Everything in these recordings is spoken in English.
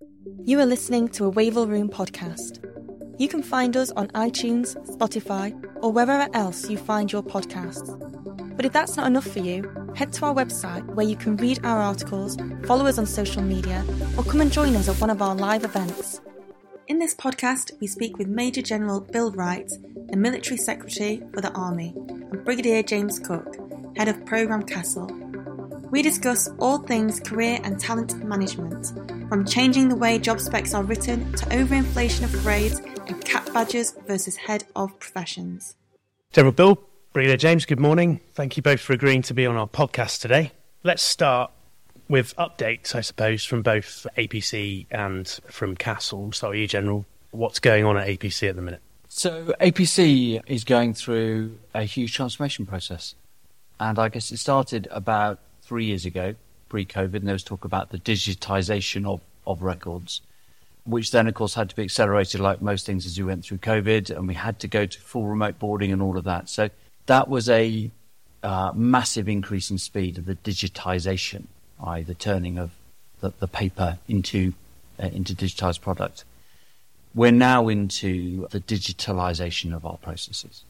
You are listening to a Wavell Room podcast. You can find us on iTunes, Spotify, or wherever else you find your podcasts. But if that's not enough for you, head to our website where you can read our articles, follow us on social media, or come and join us at one of our live events. In this podcast, we speak with Major General Bill Wright, the Military Secretary for the Army, and Brigadier James Cook, Head of Programme Castle. We discuss all things career and talent management, from changing the way job specs are written to overinflation of grades and cap badges versus head of professions. General Bill, Brigadier James, good morning. Thank you both for agreeing to be on our podcast today. Let's start with updates, I suppose, from both APC and from Castle. We'll start with you, General. What's going on at APC at the minute? So APC is going through a huge transformation process. And I guess it started about 3 years ago, pre-COVID, and there was talk about the digitisation of records, which then, of course, had to be accelerated like most things as we went through COVID, and we had to go to full remote boarding and all of that. So that was a massive increase in speed of the digitisation, i.e. the turning of the paper into digitised product. We're now into the digitalisation of our processes.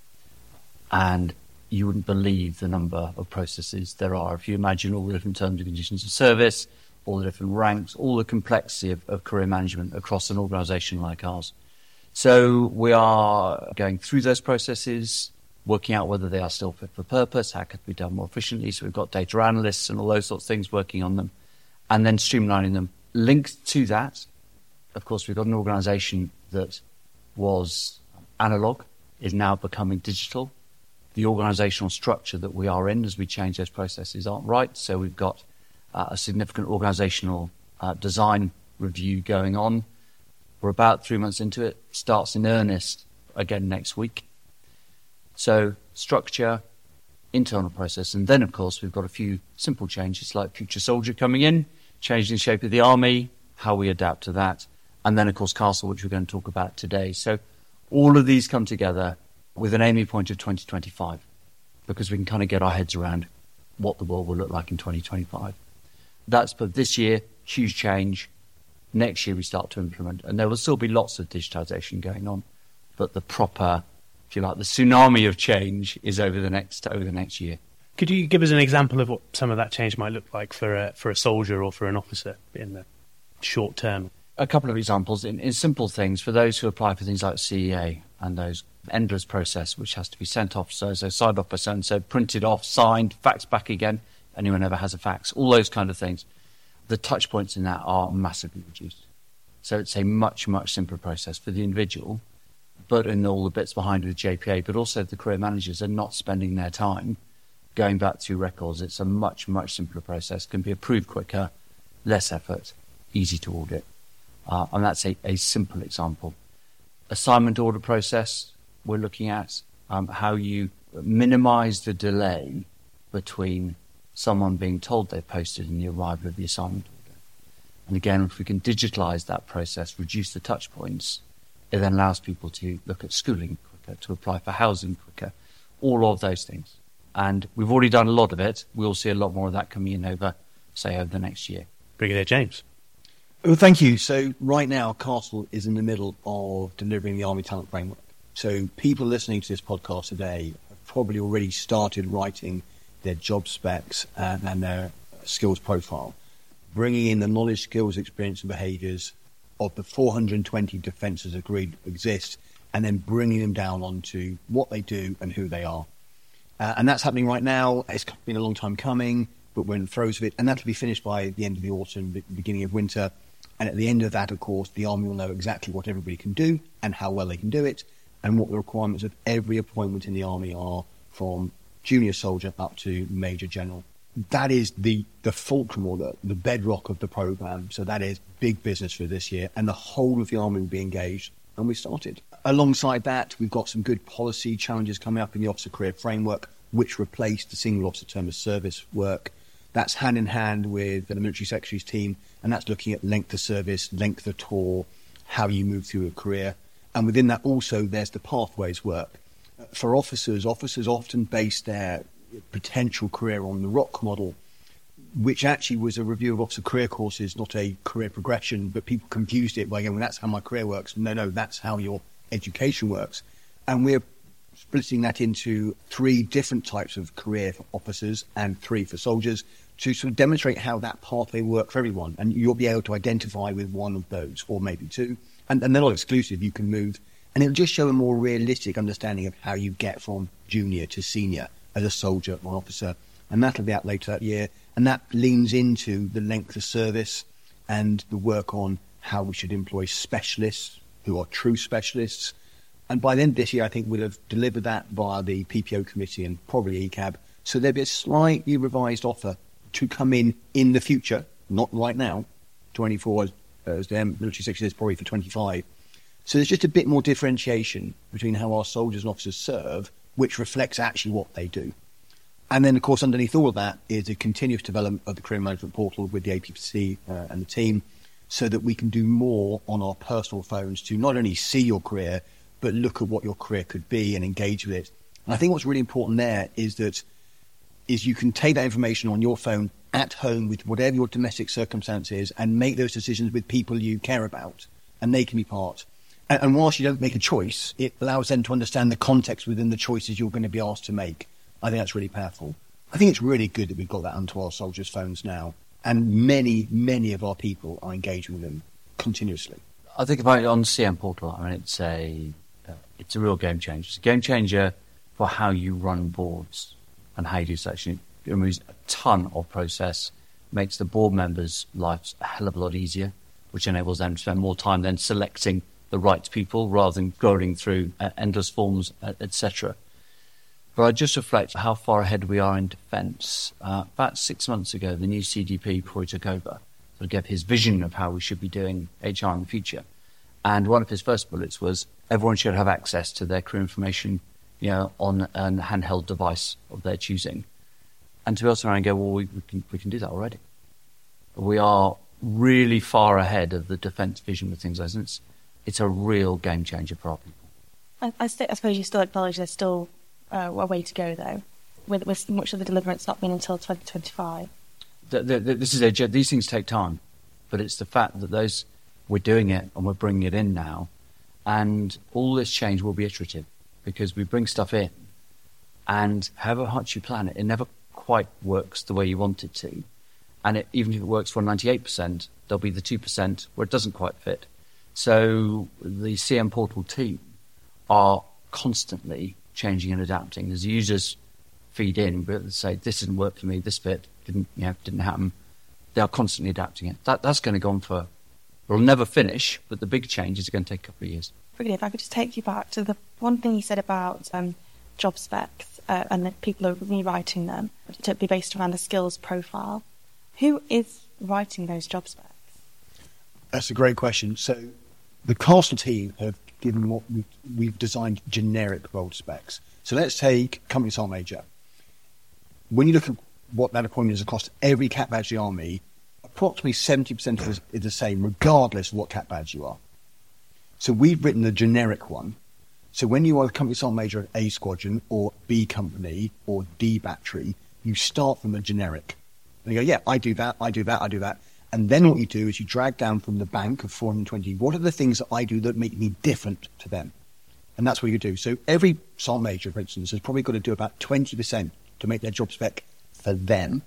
And you wouldn't believe the number of processes there are. If you imagine all the different terms and conditions of service, all the different ranks, all the complexity of career management across an organisation like ours. So we are going through those processes, working out whether they are still fit for purpose, how could be done more efficiently. So we've got data analysts and all those sorts of things working on them, and then streamlining them. Linked to that, of course, we've got an organisation that was analogue, is now becoming digital. The organisational structure that we are in as we change those processes aren't right. So we've got a significant organisational design review going on. We're about 3 months into it. Starts in earnest again next week. So structure, internal process. And then, of course, we've got a few simple changes like Future Soldier coming in, changing the shape of the army, how we adapt to that. And then, of course, Castle, which we're going to talk about today. So all of these come together with an aiming point of 2025, because we can kind of get our heads around what the world will look like in 2025. That's for this year, huge change. Next year we start to implement, and there will still be lots of digitisation going on, but the proper, if you like, the tsunami of change is over the next year. Could you give us an example of what some of that change might look like for a soldier or for an officer in the short term? A couple of examples in simple things for those who apply for things like CEA and those endless process which has to be sent off, so signed off by so-and-so, printed off, signed, faxed back again. Anyone ever has a fax? All those kind of things. The touch points in that are massively reduced. So it's a much, much simpler process for the individual, but in all the bits behind with JPA, but also the career managers are not spending their time going back through records. It's a much, much simpler process, can be approved quicker, less effort, easy to audit. And that's a simple example. Assignment order process, we're looking at how you minimise the delay between someone being told they've posted and the arrival of the assignment order. And again, if we can digitalise that process, reduce the touch points, it then allows people to look at schooling quicker, to apply for housing quicker, all of those things. And we've already done a lot of it. We'll see a lot more of that coming in over the next year. Brigadier James. Well, thank you. So right now, Castle is in the middle of delivering the Army Talent Framework. So people listening to this podcast today have probably already started writing their job specs and their skills profile, bringing in the knowledge, skills, experience and behaviours of the 420 defences agreed exist, and then bringing them down onto what they do and who they are. And that's happening right now. It's been a long time coming, but we're in the throes of it. And that'll be finished by the end of the autumn, beginning of winter. And at the end of that, of course, the Army will know exactly what everybody can do and how well they can do it, and what the requirements of every appointment in the Army are, from junior soldier up to Major General. That is the fulcrum, or the bedrock of the programme. So that is big business for this year, and the whole of the Army will be engaged, and we started. Alongside that, we've got some good policy challenges coming up in the Officer Career Framework, which replaced the single officer term of service work. That's hand in hand with the Military Secretary's team, and that's looking at length of service, length of tour, how you move through a career. And within that also, there's the pathways work. For officers often base their potential career on the ROC model. which actually was a review of officer career courses, not a career progression, but people confused it by going, well, that's how my career works. No, that's how your education works. And we're splitting that into 3 different types of career for officers and 3 for soldiers to sort of demonstrate how that pathway works for everyone. And you'll be able to identify with one of those, or maybe 2. And they're not exclusive, you can move. And it'll just show a more realistic understanding of how you get from junior to senior as a soldier or officer. And that'll be out later that year. And that leans into the length of service and the work on how we should employ specialists who are true specialists. And by the end of this year, I think we'll have delivered that via the PPO committee and probably ECAB. So there'll be a slightly revised offer to come in the future, not right now, 24 as the military secretary is probably for 25. So there's just a bit more differentiation between how our soldiers and officers serve, which reflects actually what they do. And then, of course, underneath all of that is a continuous development of the career management portal with the APC and the team, so that we can do more on our personal phones to not only see your career, but look at what your career could be and engage with it. And I think what's really important there is you can take that information on your phone at home with whatever your domestic circumstance is and make those decisions with people you care about, and they can be part. And whilst you don't make a choice, it allows them to understand the context within the choices you're going to be asked to make. I think that's really powerful. I think it's really good that we've got that onto our soldiers' phones now, and many, many of our people are engaging with them continuously. I think about it on CM Portal. I mean, it's a real game changer. It's a game changer for how you run boards and how you do selection. It removes a ton of process, makes the board members' lives a hell of a lot easier, which enables them to spend more time then selecting the right people rather than going through endless forms, etc. But I just reflect how far ahead we are in defence. About 6 months ago, the new CDP, before he took over, sort of gave his vision of how we should be doing HR in the future. And one of his first bullets was everyone should have access to their career information, on a handheld device of their choosing. And to be honest, I go, well, we can do that already. We are really far ahead of the defence vision with things like this. It's a real game changer for our people. I suppose you still acknowledge there's still a way to go, though, with much of the deliverance not being until 2025. These things take time, but it's the fact that we're doing it and we're bringing it in now, and all this change will be iterative because we bring stuff in, and however much you plan it, it never quite works the way you want it to, and even if it works for 98%, there'll be the 2% where it doesn't quite fit. So the CM Portal team are constantly changing and adapting. As users feed in, but say this didn't work for me, this bit didn't happen. They are constantly adapting it. That's going to go on for. It'll never finish, but the big changes are going to take a couple of years. Brilliant. If I could just take you back to the one thing you said about job specs and that people are rewriting them to be based around a skills profile. Who is writing those job specs? That's a great question. So the Castle team have given what we've designed generic role specs. So let's take Company Sergeant Major. When you look at what that appointment is across every Cat Badge of the Army, approximately 70% of it is the same, regardless of what Cat Badge you are. So we've written the generic one. So when you are the Company Sergeant Major at A Squadron or B Company or D Battery, you start from a generic. And you go, yeah, I do that, I do that, I do that. And then what you do is you drag down from the bank of 420, what are the things that I do that make me different to them? And that's what you do. So every Sergeant Major, for instance, has probably got to do about 20% to make their job spec for them.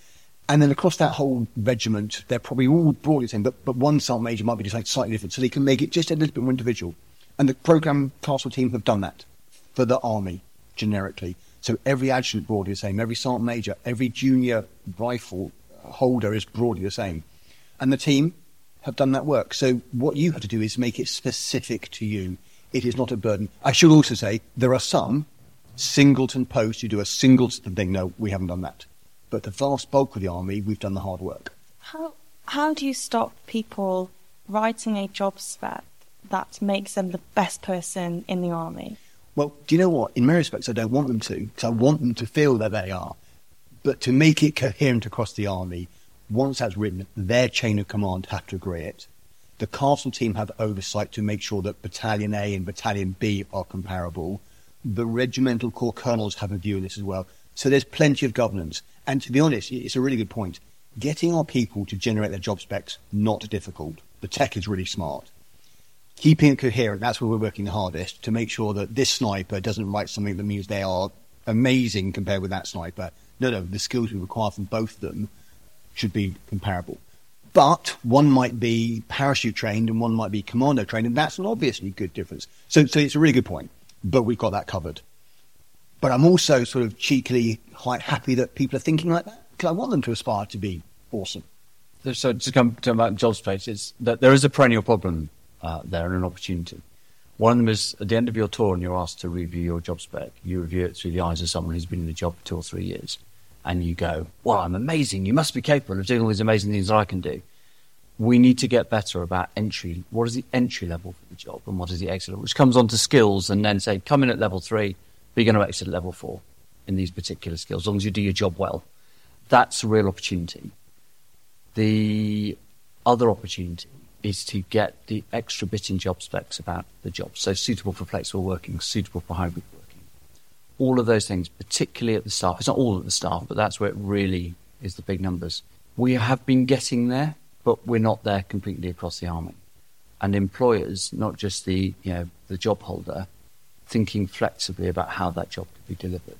And then across that whole regiment, they're probably all broadly the same, but one Sergeant Major might be just slightly different, so they can make it just a little bit more individual. And the programme Castle team have done that for the Army, generically. So every adjutant broadly the same, every Sergeant Major, every junior rifle holder is broadly the same. And the team have done that work. So what you have to do is make it specific to you. It is not a burden. I should also say there are some singleton posts who do a singleton thing. No, we haven't done that. But the vast bulk of the Army, we've done the hard work. How do you stop people writing a job spec that makes them the best person in the Army? Well, do you know what? In many respects, I don't want them to, because I want them to feel that they are. But to make it coherent across the Army, once that's written, their chain of command have to agree it. The Castle team have oversight to make sure that Battalion A and Battalion B are comparable. The regimental corps colonels have a view of this as well. So there's plenty of governance. And to be honest, it's a really good point. getting our people to generate their job specs, not difficult. The tech is really smart. Keeping it coherent, that's where we're working the hardest, to make sure that this sniper doesn't write something that means they are amazing compared with that sniper. No, the skills we require from both of them should be comparable. But one might be parachute trained and one might be commando trained, and that's an obviously good difference. So it's a really good point, but we've got that covered. But I'm also sort of cheekily quite happy that people are thinking like that, because I want them to aspire to be awesome. So to come to about job space, it's that there is a perennial problem there and an opportunity. One of them is at the end of your tour and you're asked to review your job spec. You review it through the eyes of someone who's been in the job for 2 or 3 years. And you go, well, I'm amazing. You must be capable of doing all these amazing things that I can do. We need to get better about entry. What is the entry level for the job and what is the exit level? Which comes on to skills and then say, come in at level 3, but you're going to exit at level 4 in these particular skills, as long as you do your job well. That's a real opportunity. The other opportunity is to get the extra bit in job specs about the job. So suitable for flexible working, suitable for hybrid working. All of those things, particularly at the start. It's not all at the start, but that's where it really is the big numbers. We have been getting there, but we're not there completely across the army. And employers, not just the job holder, thinking flexibly about how that job could be delivered,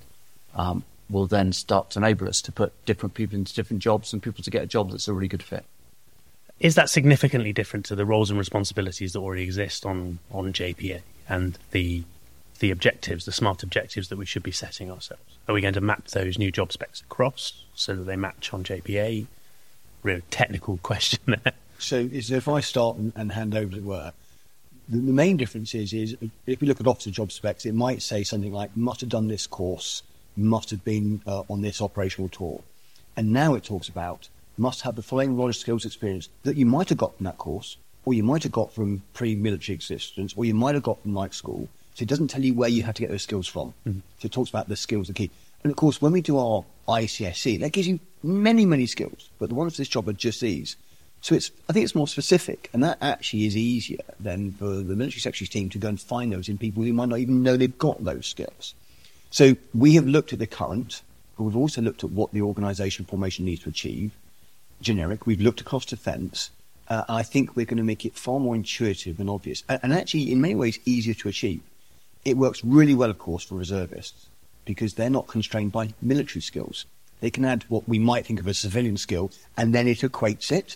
will then start to enable us to put different people into different jobs and people to get a job that's a really good fit. Is that significantly different to the roles and responsibilities that already exist on JPA and the objectives, the smart objectives that we should be setting ourselves? Are we going to map those new job specs across so that they match on JPA? Real technical question there. So if I start and hand over, as it were, the main difference is if we look at officer job specs, it might say something like, must have done this course, must have been on this operational tour. And now it talks about, must have the following knowledge, skills, experience that you might have got from that course, or you might have got from pre-military existence, or you might have got from night school. So it doesn't tell you where you have to get those skills from. Mm-hmm. So it talks about the skills are key. And of course, when we do our ICSC, that gives you many, many skills, but the ones for this job are just these. So I think it's more specific, and that actually is easier than for the military secretary's team to go and find those in people who might not even know they've got those skills. So we have looked at the current, but we've also looked at what the organisation formation needs to achieve, generic. We've looked across defence. I think we're going to make it far more intuitive and obvious, and actually in many ways easier to achieve. It works really well, of course, for reservists, because they're not constrained by military skills. They can add what we might think of as civilian skill, and then it equates it,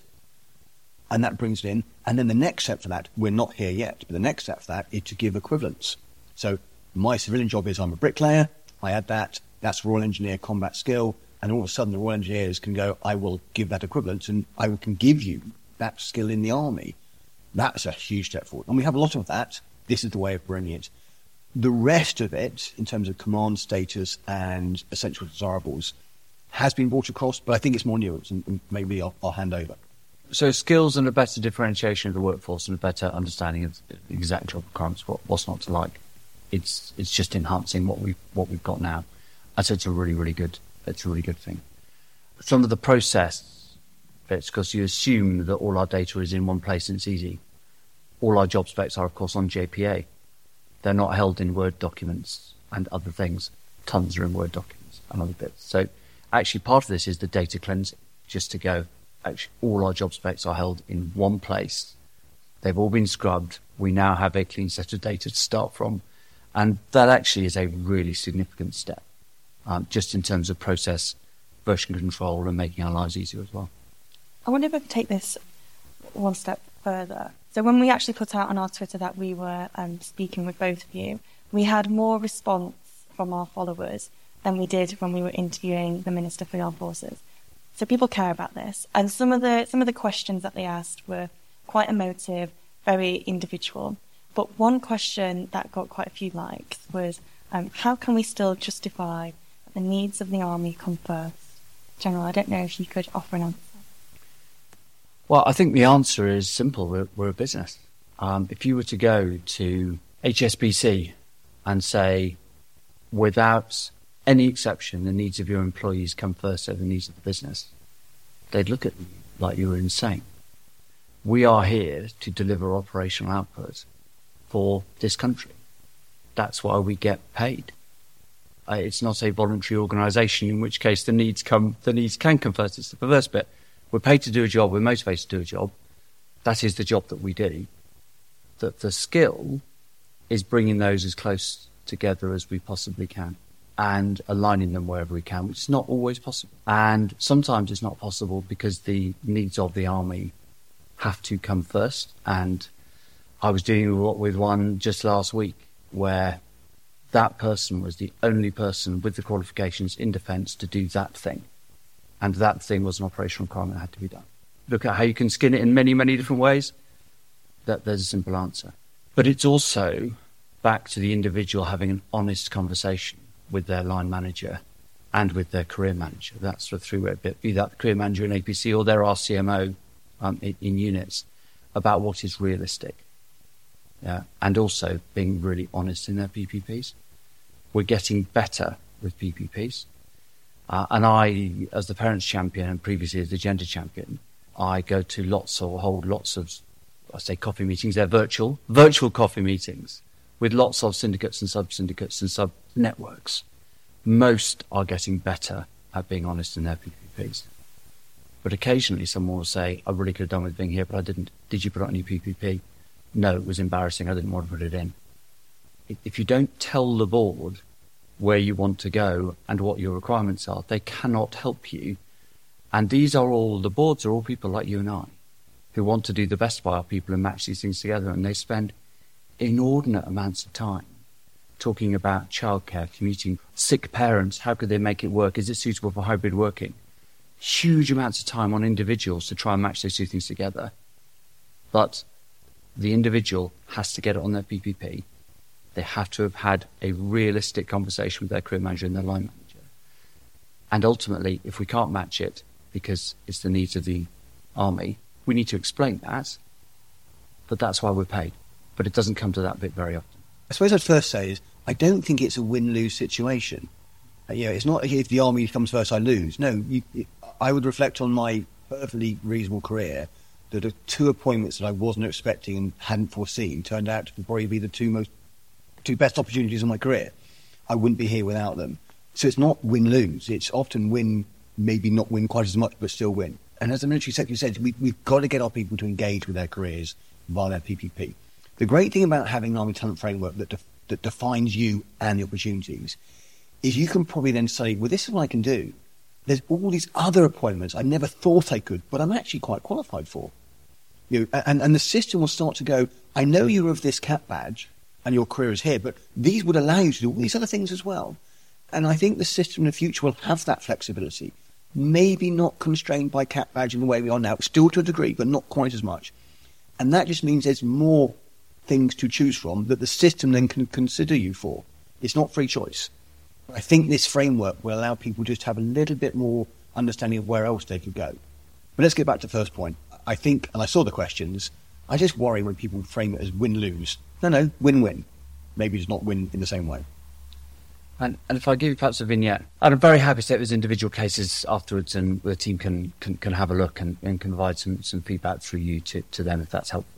and that brings it in. And then the next step for that, we're not here yet, but the next step for that is to give equivalents. So my civilian job is I'm a bricklayer, I add that, that's Royal Engineer combat skill, and all of a sudden the Royal Engineers can go, I will give that equivalent, and I can give you that skill in the army. That's a huge step forward. And we have a lot of that. This is the way of bringing it. The rest of it, in terms of command status and essential desirables, has been brought across, but I think it's more nuanced, and maybe I'll hand over. So skills and a better differentiation of the workforce and a better understanding of the exact job requirements, what's not to like. It's just enhancing what we've got now. And so it's a really good thing. Some of the process bits, because you assume that all our data is in one place and it's easy. All our job specs are, of course, on JPA. They're not held in Word documents and other things. Tons are in Word documents and other bits. So actually part of this is the data cleansing, just to go, actually all our job specs are held in one place. They've all been scrubbed. We now have a clean set of data to start from. And that actually is a really significant step, just in terms of process, version control, and making our lives easier as well. I wonder if I could take this one step further. So when we actually put out on our Twitter that we were speaking with both of you, we had more response from our followers than we did when we were interviewing the Minister for the Armed Forces. So people care about this. And some of the questions that they asked were quite emotive, very individual. But one question that got quite a few likes was, how can we still justify that the needs of the army come first? General, I don't know if you could offer an answer. Well, I think the answer is simple. We're a business. If you were to go to HSBC and say, without any exception, the needs of your employees come first over the needs of the business, they'd look at you like you were insane. We are here to deliver operational output for this country. That's why we get paid. It's not a voluntary organisation, in which case the needs can come first. It's the perverse bit. We're paid to do a job. We're motivated to do a job. That is the job that we do. The skill is bringing those as close together as we possibly can and aligning them wherever we can, which is not always possible. And sometimes it's not possible because the needs of the army have to come first. And I was dealing with one just last week where that person was the only person with the qualifications in defence to do that thing. And that thing was an operational requirement that had to be done. Look at how you can skin it in many, many different ways. There's a simple answer. But it's also back to the individual having an honest conversation with their line manager and with their career manager. That's the three-way bit, be that the career manager in APC or their RCMO in units, about what is realistic. Yeah, and also being really honest in their PPPs. We're getting better with PPPs. And I, as the parents champion and previously as the gender champion, I go to hold lots of, I say coffee meetings, they're virtual coffee meetings with lots of syndicates and sub-syndicates and sub-networks. Most are getting better at being honest in their PPPs. But occasionally someone will say, I really could have done with being here, but I didn't. Did you put it on your PPP? No, it was embarrassing. I didn't want to put it in. If you don't tell the board where you want to go and what your requirements are, they cannot help you. And the boards are all people like you and I who want to do the best by our people and match these things together. And they spend inordinate amounts of time talking about childcare, commuting, sick parents, how could they make it work? Is it suitable for hybrid working? Huge amounts of time on individuals to try and match those two things together. But the individual has to get it on their PPP. They have to have had a realistic conversation with their career manager and their line manager. And ultimately, if we can't match it because it's the needs of the army, we need to explain that, but that's why we're paid. But it doesn't come to that bit very often. I suppose I'd first say is I don't think it's a win-lose situation. It's not if the army comes first, I lose. No, I would reflect on my perfectly reasonable career that the two appointments that I wasn't expecting and hadn't foreseen turned out to probably be the two best opportunities in my career. I wouldn't be here without them. So it's not win-lose. It's often win, maybe not win quite as much, but still win. And as the military secretary said, we've got to get our people to engage with their careers via their PPP. The great thing about having an Army Talent Framework that defines you and the opportunities is you can probably then say, well, this is what I can do. There's all these other appointments I never thought I could, but I'm actually quite qualified for. And the system will start to go, I know you're of this CAP badge and your career is here, but these would allow you to do all these other things as well. And I think the system in the future will have that flexibility. Maybe not constrained by CAP badge in the way we are now, still to a degree, but not quite as much. And that just means there's more things to choose from that the system then can consider you for. It's not free choice. I think this framework will allow people just to have a little bit more understanding of where else they could go. But let's get back to the first point. I think, and I saw the questions, I just worry when people frame it as win-lose. No, win-win. Maybe just not win in the same way. And if I give you perhaps a vignette, I'm very happy to take those individual cases afterwards and the team can have a look and can provide some feedback through you to them if that's helpful.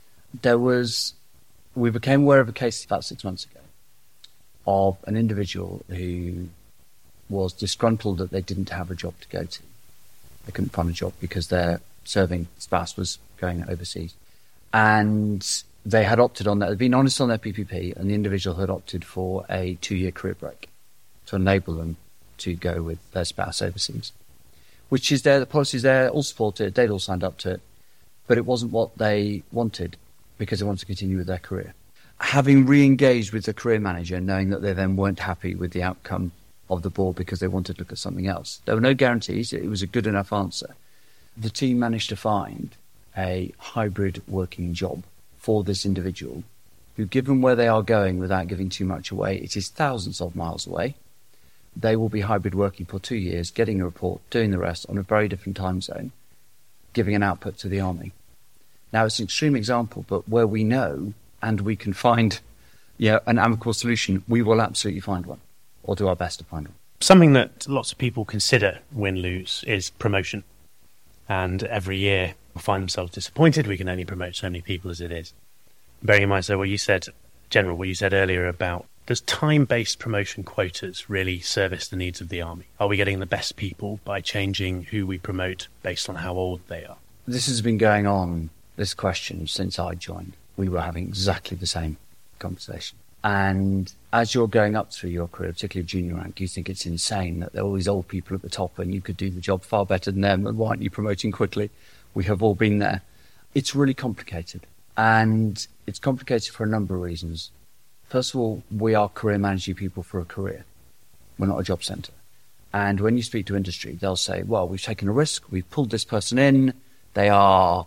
We became aware of a case about 6 months ago of an individual who was disgruntled that they didn't have a job to go to. They couldn't find a job because their serving spouse was going overseas. And they had opted on that. They'd been honest on their PPP, and the individual had opted for a 2-year career break to enable them to go with their spouse overseas, which is there. The policy's there, all supported, they'd all signed up to it, but it wasn't what they wanted because they wanted to continue with their career. Having re-engaged with the career manager, knowing that they then weren't happy with the outcome of the board because they wanted to look at something else. There were no guarantees. It was a good enough answer. The team managed to find a hybrid working job for this individual who, given where they are going without giving too much away, it is thousands of miles away. They will be hybrid working for 2 years, getting a report, doing the rest on a very different time zone, giving an output to the army. Now, it's an extreme example, but where we know and we can find an amicable solution, we will absolutely find one or do our best to find one. Something that lots of people consider win-lose is promotion. And every year will find themselves disappointed. We can only promote so many people as it is. Bearing in mind, so what you said earlier about Does time-based promotion quotas really service the needs of the Army? Are we getting the best people by changing who we promote based on how old they are? This has been going on, this question, since I joined. We were having exactly the same conversation. And as you're going up through your career, particularly junior rank, you think it's insane that there are all these old people at the top and you could do the job far better than them, and why aren't you promoting quickly? We have all been there. It's really complicated. And it's complicated for a number of reasons. First of all, we are career managing people for a career. We're not a job centre. And when you speak to industry, they'll say, well, we've taken a risk, we've pulled this person in, they are,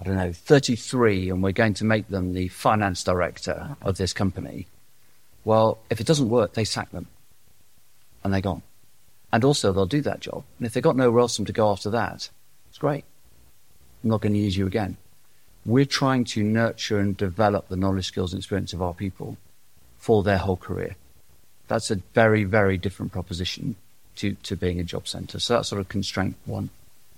33, and we're going to make them the finance director of this company. Well, if it doesn't work, they sack them, and they're gone. And also, they'll do that job. And if they've got nowhere else to go after that, it's great. I'm not going to use you again. We're trying to nurture and develop the knowledge, skills, and experience of our people for their whole career. That's a very, very different proposition to being a job centre. So that's sort of constraint one.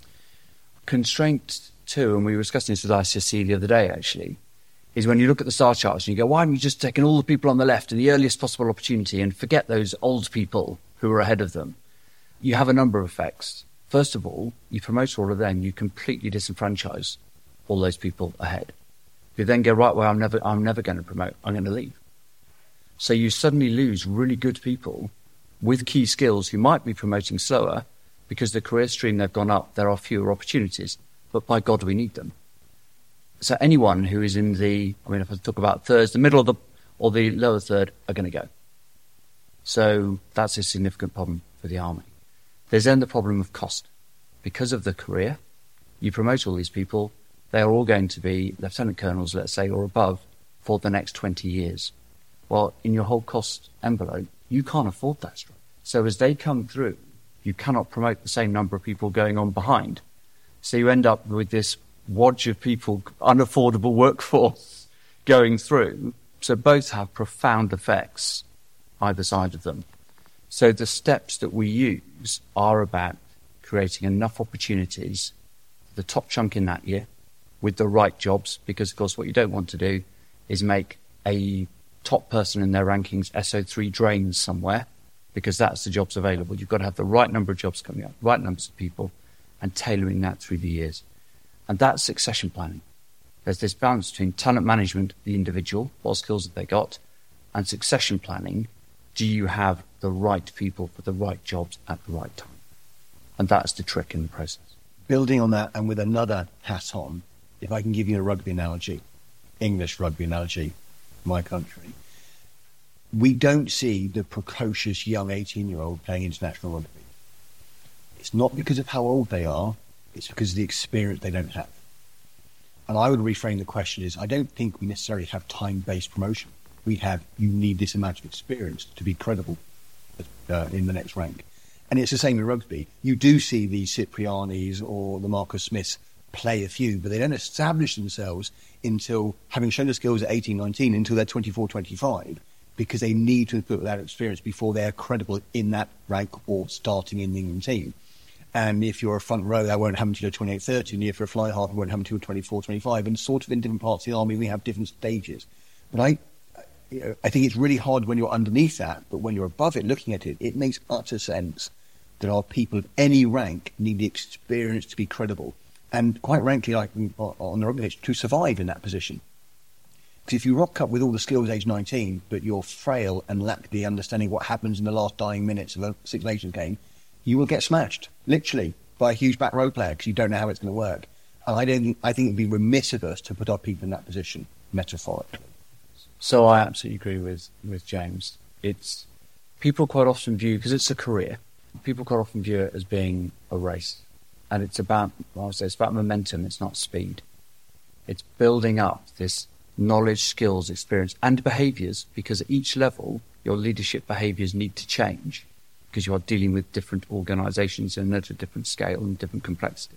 Constraint two, and we were discussing this with ICSC the other day actually, is when you look at the star charts and you go, why haven't you just taken all the people on the left in the earliest possible opportunity and forget those old people who are ahead of them? You have a number of effects. First of all, you promote all of them, you completely disenfranchise all those people ahead. You then go, right, well, I'm never going to promote, I'm going to leave. So you suddenly lose really good people with key skills who might be promoting slower because the career stream they've gone up, there are fewer opportunities. But by God, we need them. So anyone who is in if I talk about thirds, the middle or the lower third are going to go. So that's a significant problem for the Army. There's then the problem of cost. Because of the career, you promote all these people, they are all going to be lieutenant colonels, let's say, or above for the next 20 years. Well, in your whole cost envelope, you can't afford that structure. So as they come through, you cannot promote the same number of people going on behind. So you end up with this wodge of people, unaffordable workforce going through. So both have profound effects, either side of them. So the steps that we use are about creating enough opportunities for the top chunk in that year with the right jobs, because of course what you don't want to do is make a top person in their rankings SO3 drains somewhere, because that's the jobs available. You've got to have the right number of jobs coming up, right numbers of people, and tailoring that through the years. And that's succession planning. There's this balance between talent management, the individual, what skills have they got, and succession planning. Do you have the right people for the right jobs at the right time? And that's the trick in the process. Building on that, and with another hat on, if I can give you a rugby analogy, English rugby analogy, my country, we don't see the precocious young 18-year-old playing international rugby. It's not because of how old they are, it's because of the experience they don't have. And I would reframe the question as, I don't think we necessarily have time-based promotion. We have, you need this amount of experience to be credible in the next rank. And it's the same in rugby. You do see the Ciprianis or the Marcus Smiths play a few, but they don't establish themselves until, having shown the skills at 18, 19, until they're 24, 25, because they need to put that experience before they're credible in that rank or starting in the England team. And if you're a front row, that won't happen until you're 28, 30, and if you're a fly half, it won't happen until 24, 25. And sort of in different parts of the Army, we have different stages. But I think it's really hard when you're underneath that, but when you're above it, looking at it, it makes utter sense that our people of any rank need the experience to be credible. And quite frankly, like on the rugby pitch, to survive in that position. Because if you rock up with all the skills at age 19, but you're frail and lack the understanding what happens in the last dying minutes of a Six Nations game, you will get smashed, literally, by a huge back row player because you don't know how it's going to work. And I think it'd be remiss of us to put our people in that position, metaphorically. So I absolutely agree with James. It's people quite often view, because it's a career, people quite often view it as being a race. And it's about, it's about momentum, it's not speed. It's building up this knowledge, skills, experience, and behaviours, because at each level, your leadership behaviours need to change, because you are dealing with different organisations and at a different scale and different complexity.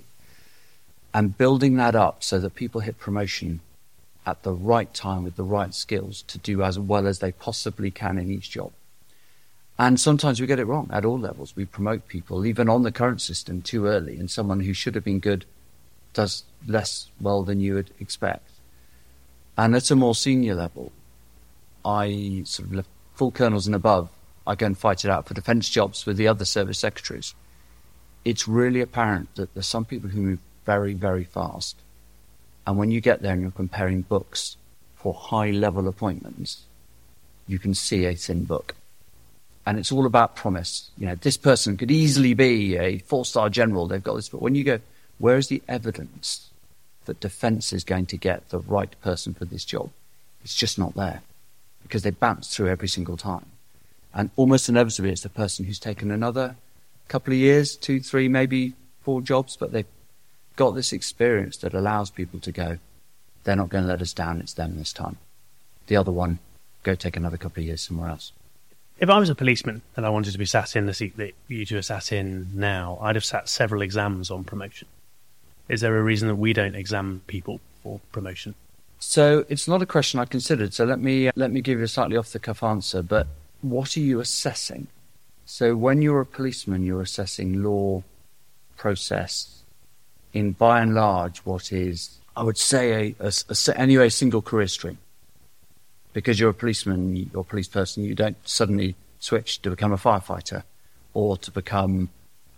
And building that up so that people hit promotion at the right time with the right skills to do as well as they possibly can in each job. And sometimes we get it wrong at all levels. We promote people, even on the current system, too early, and someone who should have been good does less well than you would expect. And at a more senior level, I sort of full colonels and above, I go and fight it out for defence jobs with the other service secretaries. It's really apparent that there's some people who move very, very fast. And when you get there and you're comparing books for high-level appointments, you can see a thin book. And it's all about promise. You know, this person could easily be a 4-star general. They've got this. But when you go, where is the evidence that defence is going to get the right person for this job? It's just not there, because they bounce through every single time. And almost inevitably, it's the person who's taken another couple of years, 2, 3, maybe 4 jobs, but they've got this experience that allows people to go, they're not going to let us down, it's them this time. The other one, go take another couple of years somewhere else. If I was a policeman and I wanted to be sat in the seat that you two are sat in now, I'd have sat several exams on promotion. Is there a reason that we don't examine people for promotion? So it's not a question I considered. So let me give you a slightly off-the-cuff answer. But what are you assessing? So when you're a policeman, you're assessing law, process, in by and large what is, I would say, a single career stream. Because you're a policeman, you're a police person, you don't suddenly switch to become a firefighter or to become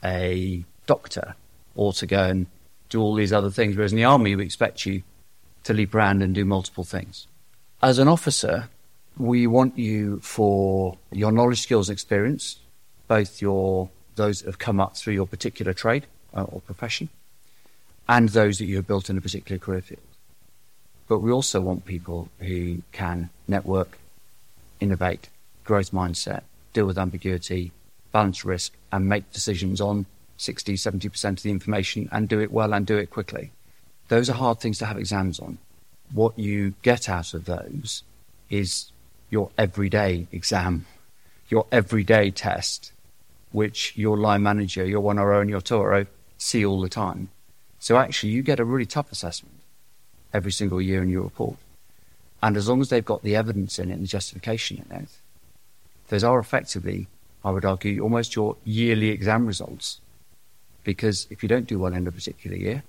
a doctor or to go and do all these other things. Whereas in the army, we expect you to leap around and do multiple things. As an officer, we want you for your knowledge, skills, and experience, both those that have come up through your particular trade or profession, and those that you have built in a particular career field. But we also want people who can network, innovate, growth mindset, deal with ambiguity, balance risk, and make decisions on 60, 70% of the information and do it well and do it quickly. Those are hard things to have exams on. What you get out of those is your everyday exam, your everyday test, which your line manager, your 1RO and your 2RO see all the time. So actually you get a really tough assessment every single year in your report. And as long as they've got the evidence in it and the justification in it, those are effectively, I would argue, almost your yearly exam results. Because if you don't do well in a particular year,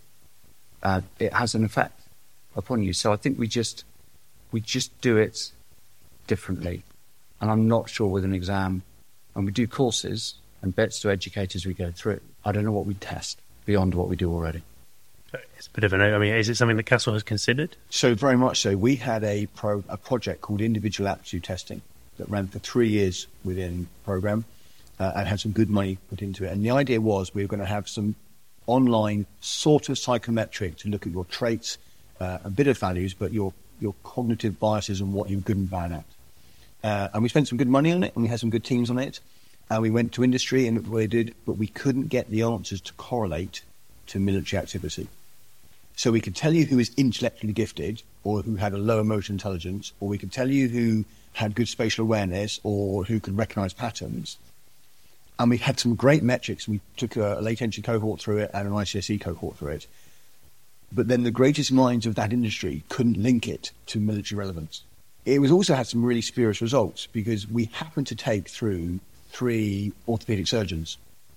it has an effect upon you. So I think we just do it differently. And I'm not sure with an exam, and we do courses and bets to educate as we go through. I don't know what we test beyond what we do already. It's a bit of is it something that Castle has considered? So very much so. We had a project called Individual Aptitude Testing that ran for 3 years within the programme and had some good money put into it. And the idea was we were going to have some online sort of psychometric to look at your traits, a bit of values, but your cognitive biases and what you're good and bad at. And we spent some good money on it, and we had some good teams on it. And we went to industry and looked at what they did, but we couldn't get the answers to correlate to military activity. So we could tell you who was intellectually gifted or who had a low emotional intelligence, or we could tell you who had good spatial awareness or who could recognise patterns. And we had some great metrics. We took a late entry cohort through it and an ICSE cohort through it. But then the greatest minds of that industry couldn't link it to military relevance. It was also had some really spurious results because we happened to take through 3 orthopaedic surgeons,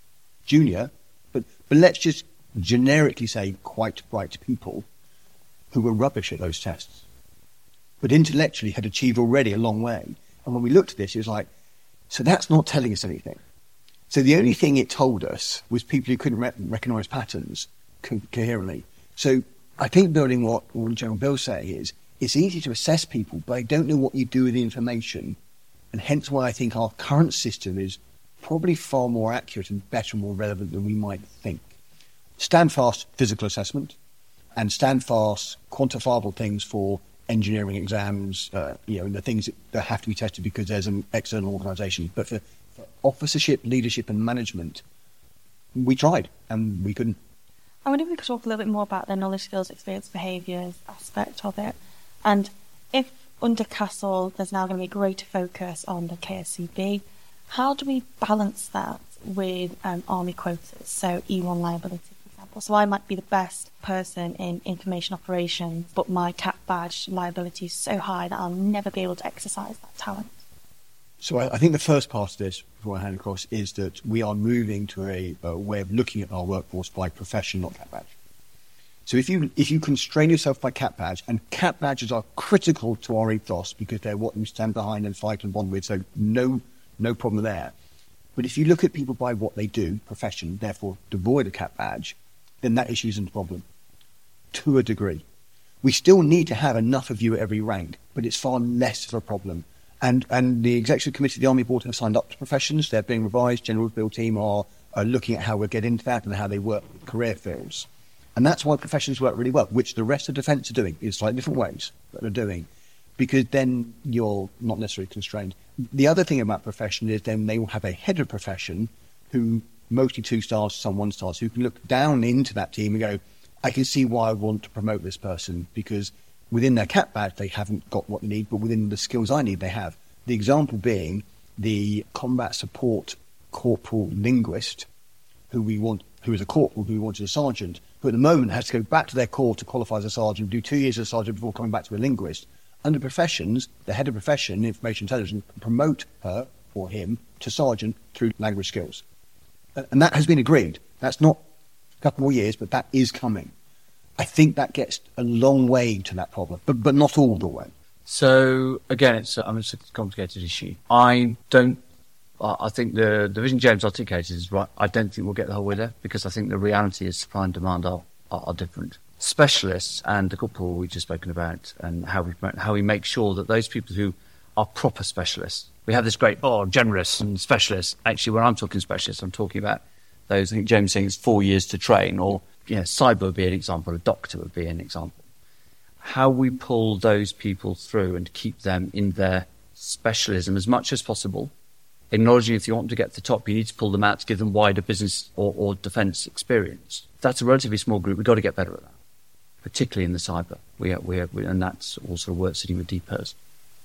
junior, but let's just generically say quite bright people who were rubbish at those tests, but intellectually had achieved already a long way. And when we looked at this, it was like, so that's not telling us anything. So the only thing it told us was people who couldn't recognise patterns coherently. So I think building what General Bill's saying is, it's easy to assess people, but I don't know what you do with the information. And hence why I think our current system is probably far more accurate and better and more relevant than we might think. Stand fast physical assessment and stand fast quantifiable things for engineering exams, and the things that have to be tested because there's an external organisation. But for officership, leadership and management, we tried and we couldn't. I wonder if we could talk a little bit more about the knowledge, skills, experience, behaviours aspect of it. And if under Castle there's now going to be greater focus on the KSCB, how do we balance that with Army quotas, so E1 liability, for example? So I might be the best person in information operations, but my CAP badge liability is so high that I'll never be able to exercise that talent. So I think the first part of this, before I hand across, is that we are moving to a way of looking at our workforce by profession, not CAP badge. So if you constrain yourself by Cat Badge, and Cat Badges are critical to our ethos because they're what we stand behind and fight and bond with, so no problem there. But if you look at people by what they do, profession, therefore devoid of Cat Badge, then that issue isn't a problem, to a degree. We still need to have enough of you at every rank, but it's far less of a problem. And the Executive Committee of the Army Board have signed up to professions. They're being revised. General Build Team are looking at how we'll get into that and how they work with career fields. And that's why professions work really well, which the rest of defence are doing in slightly different ways, but they're doing, because then you're not necessarily constrained. The other thing about profession is then they will have a head of profession who, mostly 2 stars, some 1 stars, who can look down into that team and go, I can see why I want to promote this person, because within their Cat Badge they haven't got what they need, but within the skills I need they have. The example being the combat support corporal linguist who is a corporal who we want as a sergeant, who at the moment has to go back to their corps to qualify as a sergeant, do 2 years as a sergeant before coming back to a linguist. Under professions, the head of profession, information intelligence, can promote her or him to sergeant through language skills. And that has been agreed. That's not a couple more years, but that is coming. I think that gets a long way to that problem, but not all the way. So, again, it's a complicated issue. I think the vision James articulated is right. I don't think we'll get the whole way there, because I think the reality is supply and demand are different. Specialists and the couple we've just spoken about, and how we make sure that those people who are proper specialists, we have this great, generous and specialists. Actually, when I'm talking specialists, I'm talking about those, I think James saying it's 4 years to train, or cyber would be an example, a doctor would be an example. How we pull those people through and keep them in their specialism as much as possible, acknowledging if you want to get to the top, you need to pull them out to give them wider business or defence experience. That's a relatively small group. We've got to get better at that, particularly in the cyber. And that's also work sitting with DPERS.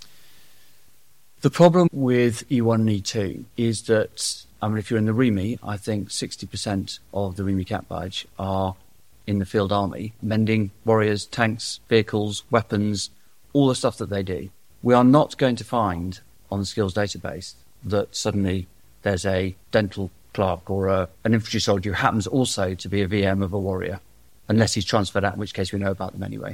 The problem with E1 and E2 is that, if you're in the REMI, I think 60% of the REMI Cat Badge are in the field army, mending warriors, tanks, vehicles, weapons, all the stuff that they do. We are not going to find on the skills database that suddenly there's a dental clerk or an infantry soldier who happens also to be a VM of a warrior, unless he's transferred out, in which case we know about them anyway.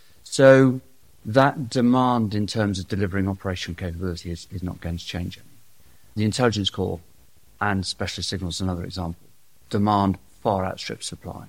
So that demand in terms of delivering operational capability is not going to change. The intelligence corps and specialist signals is another example. Demand far outstrips supply.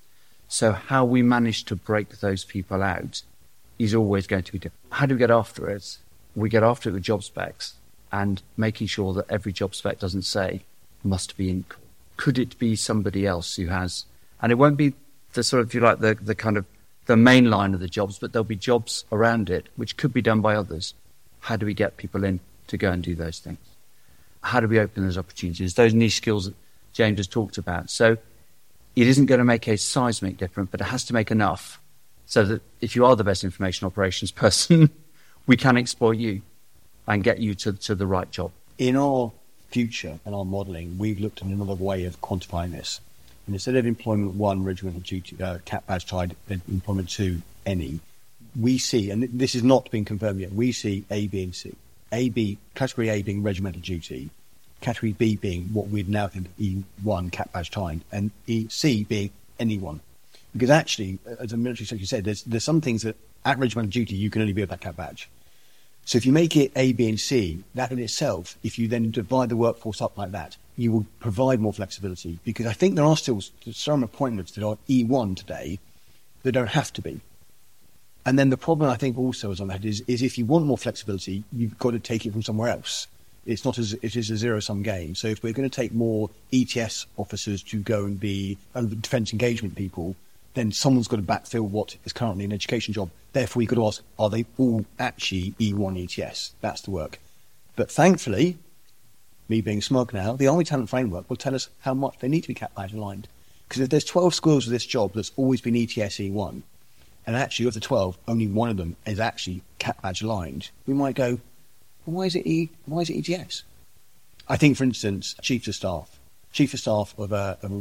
So how we manage to break those people out is always going to be different. How do we get after it? We get after it with job specs and making sure that every job spec doesn't say must be in. Could it be somebody else who has, and it won't be the sort of, if you like, the kind of the main line of the jobs, but there'll be jobs around it which could be done by others. How do we get people in to go and do those things? How do we open those opportunities? Those niche skills that James has talked about. So it isn't going to make a seismic difference, but it has to make enough so that if you are the best information operations person, we can exploit you and get you to the right job. In our future and our modelling, we've looked at another way of quantifying this. And instead of employment 1, regimental duty, Cat Badge tied, employment 2, any, we see, and this is not been confirmed yet, we see A, B and C. Category A being regimental duty, category B being what we'd now think E1 Cat Badge tied, and C being anyone. Because actually, as the military secretary said, there's some things that at regimental duty you can only be with that Cat Badge. So if you make it A, B and C, that in itself, if you then divide the workforce up like that, you will provide more flexibility. Because I think there are still some appointments that are E1 today that don't have to be. And then the problem I think also is on that is if you want more flexibility, you've got to take it from somewhere else. It's not as it is a zero-sum game. So if we're going to take more ETS officers to go and be defence engagement people, then someone's got to backfill what is currently an education job. Therefore, you've got to ask, are they all actually E1 ETS? That's the work. But thankfully, me being smug now, the Army Talent Framework will tell us how much they need to be Cat Badge aligned. Because if there's 12 schools of this job that's always been ETS E1, and actually of the 12, only one of them is actually Cat Badge aligned, we might go, well, why is it ETS? I think, for instance, Chief of Staff of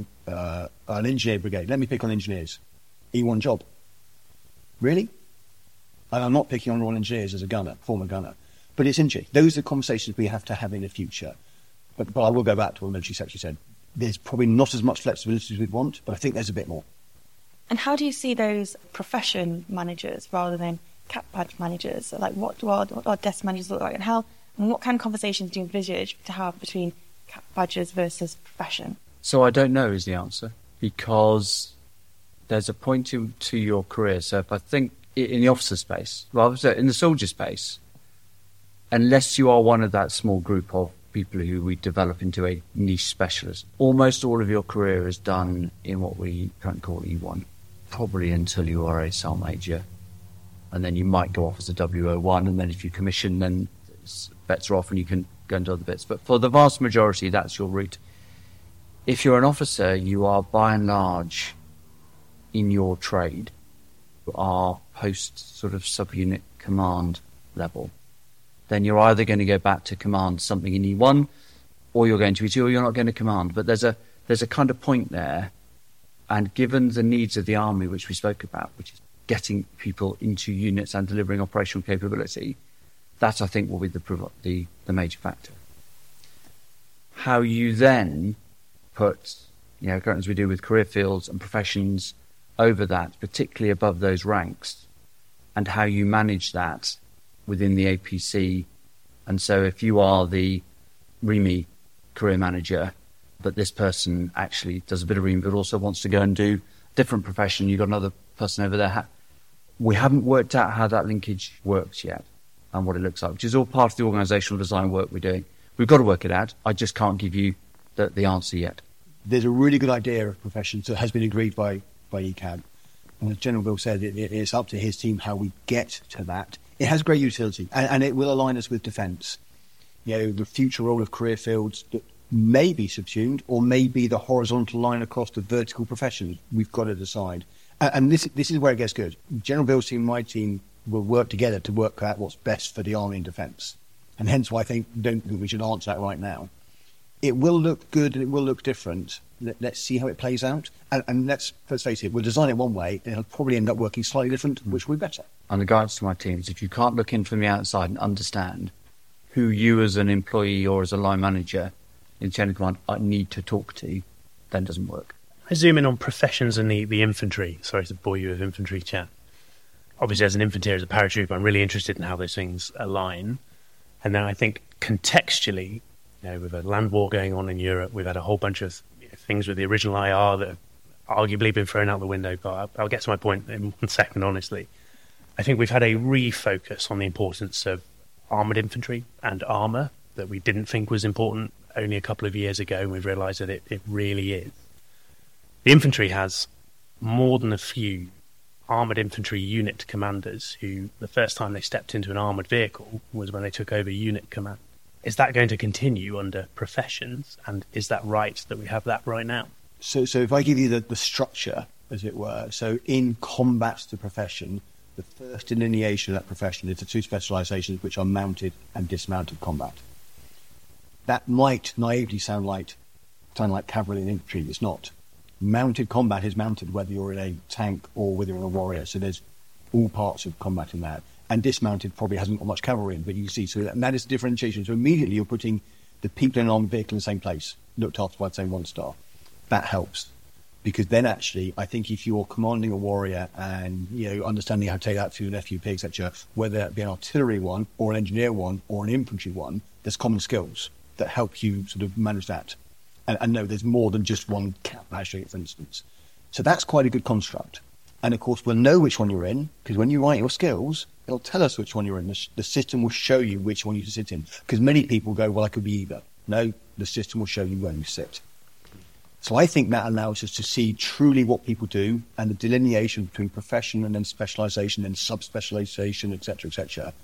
an engineer brigade. Let me pick on engineers. E1 job. Really? And I'm not picking on Royal Engineers as a gunner, former gunner. But it's interesting. Those are the conversations we have to have in the future. But I will go back to what the military secretary said. There's probably not as much flexibility as we'd want, but I think there's a bit more. And how do you see those profession managers rather than cap badge managers? So like what do our desk managers look like, and what kind of conversations do you envisage to have between cap badges versus profession? So I don't know is the answer, because there's a point to your career. So if I think in the officer space, rather so in the soldier space, unless you are one of that small group of people who we develop into a niche specialist, almost all of your career is done in what we currently call E1, probably until you are a SAR major. And then you might go off as a WO1, and then if you commission, then bets are off and you can go into other bits. But for the vast majority, that's your route. If you're an officer, you are by and large in your trade, you are post sort of subunit command level. Then you're either going to go back to command something in E1, or you're going to E2, or you're not going to command. But there's a kind of point there, and given the needs of the army, which we spoke about, which is getting people into units and delivering operational capability, that I think will be the major factor. How you then put, as we do with career fields and professions over that, particularly above those ranks, and how you manage that within the APC. And so if you are the REME career manager, but this person actually does a bit of REME but also wants to go and do a different profession, you've got another person over there. We haven't worked out how that linkage works yet and what it looks like, which is all part of the organisational design work we're doing. We've got to work it out. I just can't give you the answer yet. There's a really good idea of professions that has been agreed by ECAB. And as General Bill said, it's up to his team how we get to that. It has great utility, and it will align us with defence. The future role of career fields that may be subsumed or may be the horizontal line across the vertical professions. We've got to decide. And this is where it gets good. General Bill's team and my team will work together to work out what's best for the Army and Defence. And hence why I don't think we should answer that right now. It will look good and it will look different. Let's see how it plays out. And let's face it, we'll design it one way and it'll probably end up working slightly different, which will be better. And the guidance to my team is if you can't look in from the outside and understand who you as an employee or as a line manager in chain of command need to talk to, then it doesn't work. I zoom in on professions and the infantry. Sorry to bore you with infantry chat. Obviously, as an infantry, as a paratrooper, I'm really interested in how those things align. And then I think contextually, with a land war going on in Europe, we've had a whole bunch of things with the original IR that have arguably been thrown out the window. But I'll get to my point in 1 second, honestly. I think we've had a refocus on the importance of armoured infantry and armour that we didn't think was important only a couple of years ago, and we've realised that it really is. The infantry has more than a few armoured infantry unit commanders who, the first time they stepped into an armoured vehicle was when they took over unit command. Is that going to continue under professions, and is that right that we have that right now? So if I give you the structure, as it were, so in combat to profession, the first delineation of that profession is the two specialisations which are mounted and dismounted combat. That might naively sound like cavalry and infantry. It's not. Mounted combat is mounted whether you're in a tank or whether you're in a warrior. So there's all parts of combat in that. And dismounted probably hasn't got much cavalry in, but you see, so that is differentiation. So immediately you're putting the people in an armed vehicle in the same place, looked after by the same one star. That helps. Because then actually, I think if you're commanding a warrior and, understanding how to take that through an FUP, etc., whether that be an artillery one or an engineer one or an infantry one, there's common skills that help you sort of manage that. And no, there's more than just one cap badge, for instance. So that's quite a good construct. And of course, we'll know which one you're in, because when you write your skills, it'll tell us which one you're in. The system will show you which one you sit in. Because many people go, well, I could be either. No, the system will show you where you sit. So I think that allows us to see truly what people do, and the delineation between profession and then specialisation and sub-specialisation, etc.,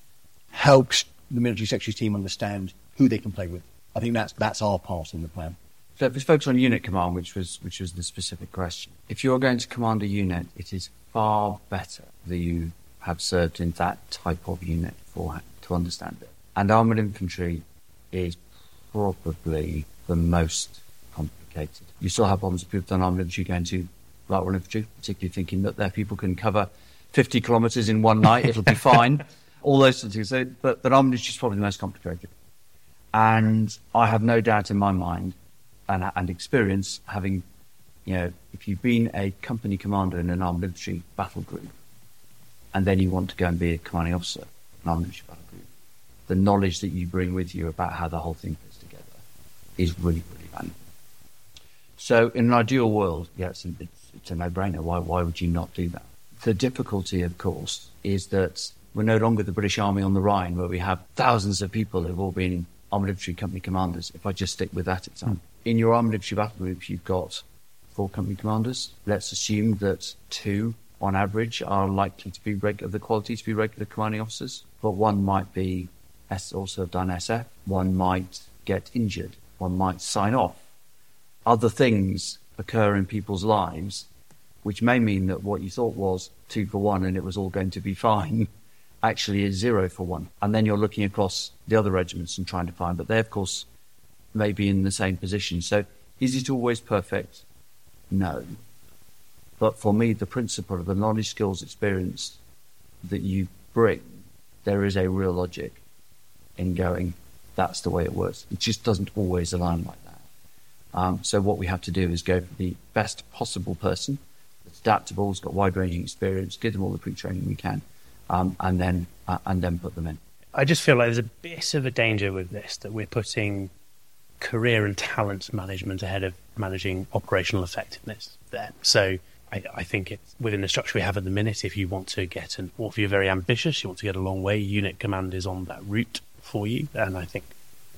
helps the military secretary's team understand who they can play with. I think that's our part in the plan. So if we focus on unit command, which was the specific question, if you're going to command a unit, it is far better that you have served in that type of unit beforehand to understand it. And armoured infantry is probably the most complicated. You still have problems with people done armoured infantry going to lateral infantry, particularly thinking that their people can cover 50 kilometres in one night, it'll be fine. All those sorts of things. So, but armoured infantry is probably the most complicated. And I have no doubt in my mind and experience, having if you've been a company commander in an armed infantry battle group, and then you want to go and be a commanding officer in an armed infantry battle group, the knowledge that you bring with you about how the whole thing fits together is really, really valuable. So in an ideal world, it's a no-brainer. Why would you not do that? The difficulty, of course, is that we're no longer the British Army on the Rhine, where we have thousands of people who've all been armoured infantry company commanders. If I just stick with that example. In your armoured infantry battle group, you've got 4 company commanders. Let's assume that 2, on average, are likely to be of the quality to be regular commanding officers. But one might be also have done SF. One might get injured. One might sign off. Other things occur in people's lives, which may mean that what you thought was 2 for 1 and it was all going to be fine, actually is 0 for 1. And then you're looking across the other regiments and trying to find, but they, of course, may be in the same position. So is it always perfect? No. But for me, the principle of the knowledge, skills, experience that you bring, there is a real logic in going, that's the way it works. It just doesn't always align like that. So what we have to do is go for the best possible person that's adaptable, has got wide-ranging experience, give them all the pre-training we can, and then put them in. I just feel like there's a bit of a danger with this, that we're putting career and talent management ahead of managing operational effectiveness there. So I think it's within the structure we have at the minute, if you want to or if you're very ambitious, you want to get a long way, unit command is on that route for you. And I think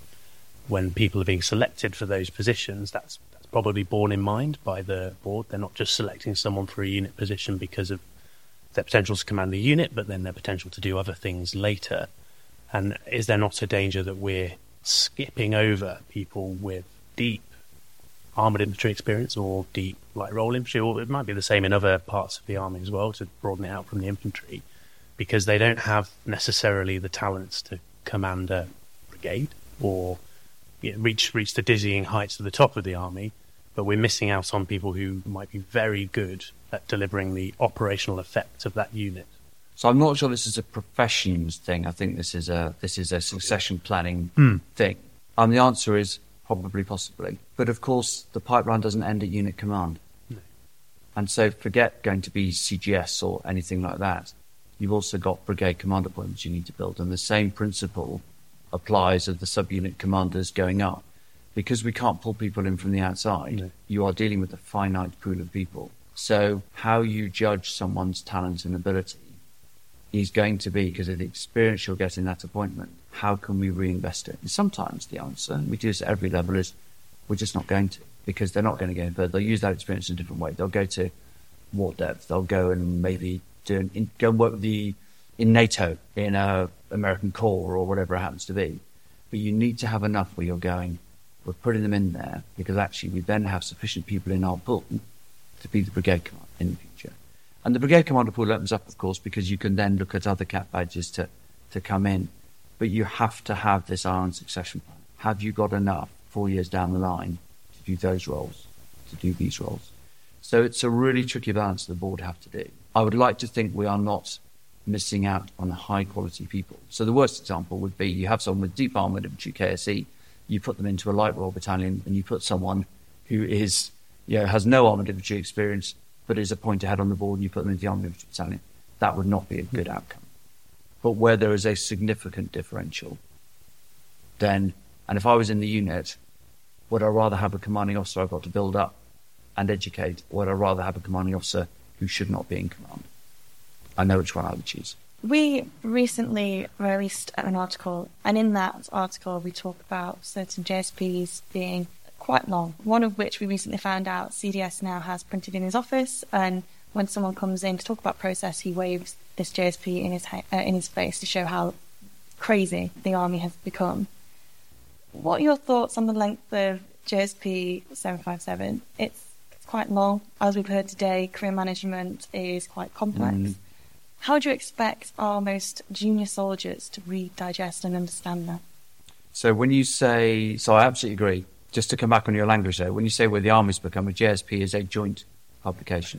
when people are being selected for those positions, that's probably borne in mind by the board. They're not just selecting someone for a unit position because of their potential to command the unit, but then their potential to do other things later. And is there not a danger that we're skipping over people with deep armoured infantry experience or deep light role infantry, or it might be the same in other parts of the army as well, to broaden it out from the infantry, because they don't have necessarily the talents to command a brigade or reach the dizzying heights of the top of the army, but we're missing out on people who might be very good at delivering the operational effect of that unit. So I'm not sure this is a professions thing. I think this is a succession planning thing. The answer is probably, possibly. But of course, the pipeline doesn't end at unit command. No. And so forget going to be CGS or anything like that. You've also got brigade command appointments you need to build. And the same principle applies of the subunit commanders going up. Because we can't pull people in from the outside, you are dealing with a finite pool of people. So how you judge someone's talent and ability is going to be, because of the experience you'll get in that appointment, how can we reinvest it? And sometimes the answer, and we do this at every level, is we're just not going to, because they're not going to go in further. They'll use that experience in a different way. They'll go to war depth. They'll go and maybe go and work in NATO, in a American Corps or whatever it happens to be. But you need to have enough where you're going, we're putting them in there, because actually we then have sufficient people in our pool to be the brigade commander in the future. And the brigade commander pool opens up, of course, because you can then look at other cap badges to come in. But you have to have this iron succession plan. Have you got enough 4 years down the line to do those roles, to do these roles? So it's a really tricky balance the board have to do. I would like to think we are not missing out on high quality people. So the worst example would be you have someone with deep armoured infantry KSE, you put them into a light role battalion, and you put someone who is, has no armoured infantry experience, but is a point ahead on the board, and you put them into the armoured infantry battalion. That would not be a good outcome. But where there is a significant differential, then, and if I was in the unit, would I rather have a commanding officer I've got to build up and educate, or would I rather have a commanding officer who should not be in command? I know which one I would choose. We recently released an article, and in that article we talk about certain JSPs being quite long, one of which we recently found out CDS now has printed in his office, and when someone comes in to talk about process, he waves this JSP in his face to show how crazy the army has become. What are your thoughts on the length of JSP 757? It's quite long. As we've heard today, career management is quite complex. How do you expect our most junior soldiers to read, digest and understand that? So when you say, I absolutely agree. Just to come back on your language there, when you say where the army's become, a JSP is a joint publication.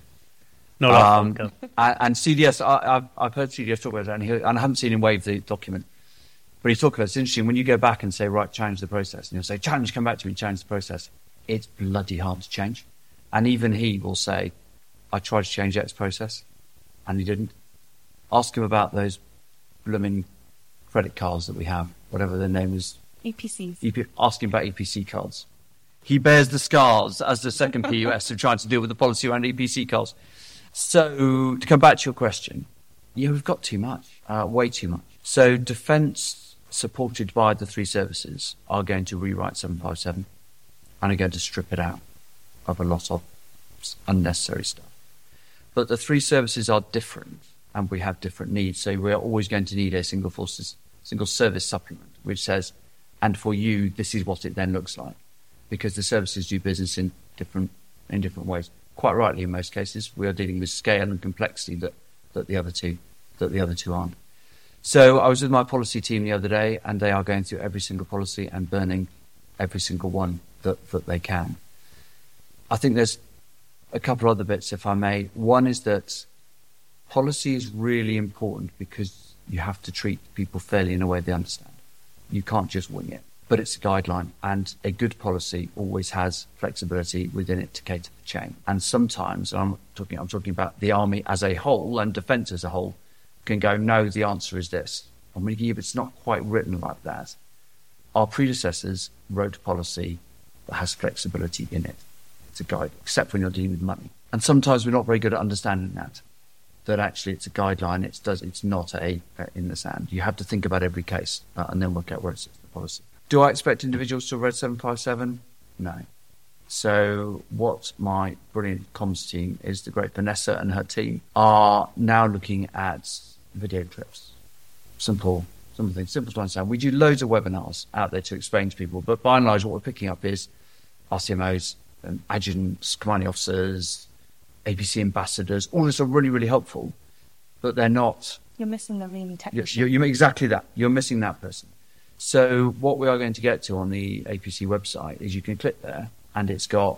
And CDS, I've heard CDS talk about that, and I haven't seen him waive the document. But he's talking about, it's interesting, when you go back and say, right, change the process, and he'll say, come back to me, change the process. It's bloody hard to change. And even he will say, I tried to change X process, and he didn't. Ask him about those blooming credit cards that we have, whatever their name is. EPCs. Ask him about EPC cards. He bears the scars as the second PUS of trying to deal with the policy around EPC cards. So, to come back to your question, yeah, we've got too much, way too much. So, Defence, supported by the 3 services, are going to rewrite 757 and are going to strip it out of a lot of unnecessary stuff. But the 3 services are different, and we have different needs. So, we are always going to need a single service supplement, which says, and for you, this is what it then looks like. Because the services do business in different ways. Quite rightly, in most cases, we are dealing with scale and complexity that the other two aren't. So I was with my policy team the other day, and they are going through every single policy and burning every single one that they can. I think there's a couple other bits, if I may. One is that policy is really important because you have to treat people fairly in a way they understand. You can't just wing it. But it's a guideline, and a good policy always has flexibility within it to cater the chain. And sometimes, I'm talking about the army as a whole and defence as a whole, can go, no, the answer is this. And when it's not quite written like that. Our predecessors wrote policy that has flexibility in it. It's a guide, except when you're dealing with money. And sometimes we're not very good at understanding that actually it's a guideline. It's not in the sand. You have to think about every case and then work out where it sits in the policy. Do I expect individuals to have read 757? No. So what my brilliant comms team is, the great Vanessa and her team, are now looking at video clips. Simple things, simple to understand. We do loads of webinars out there to explain to people, but by and large what we're picking up is RCMOs, adjutants, commanding officers, APC ambassadors. All this are really, really helpful, but they're not... You're missing the really technician. You're exactly that. You're missing that person. So what we are going to get to on the APC website is you can click there and it's got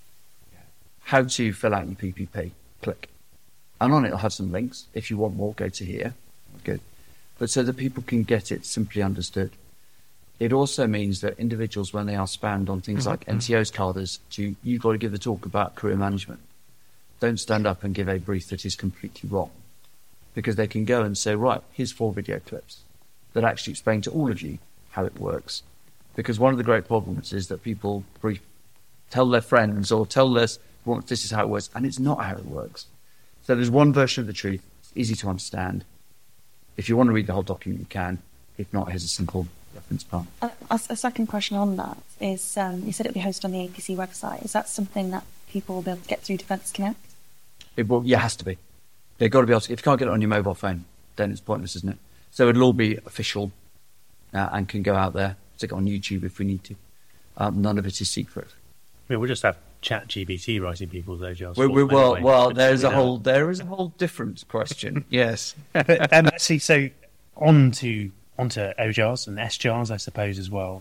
how to fill out your PPP. Click. And on it it'll have some links. If you want more, go to here. Good. But so that people can get it simply understood. It also means that individuals, when they are spammed on things like NCO's carders, you've got to give a talk about career management. Don't stand up and give a brief that is completely wrong. Because they can go and say, right, here's 4 video clips that actually explain to all of you how it works. Because one of the great problems is that people tell their friends or tell this is how it works, and it's not how it works. So there's one version of the truth. It's easy to understand. If you want to read the whole document, you can. If not, here's a simple reference part. A second question on that is, you said it'll be hosted on the APC website. Is that something that people will be able to get through Defence Connect? It has to be. They've got to be able to. If you can't get it on your mobile phone, then it's pointless, isn't it? So it'll all be official and can go out there. Stick it on YouTube if we need to. None of it is secret. I mean, we'll just have ChatGPT writing people's OJRs. There is a whole different question. Yes. See, so onto OJRs and SJRs, I suppose, as well.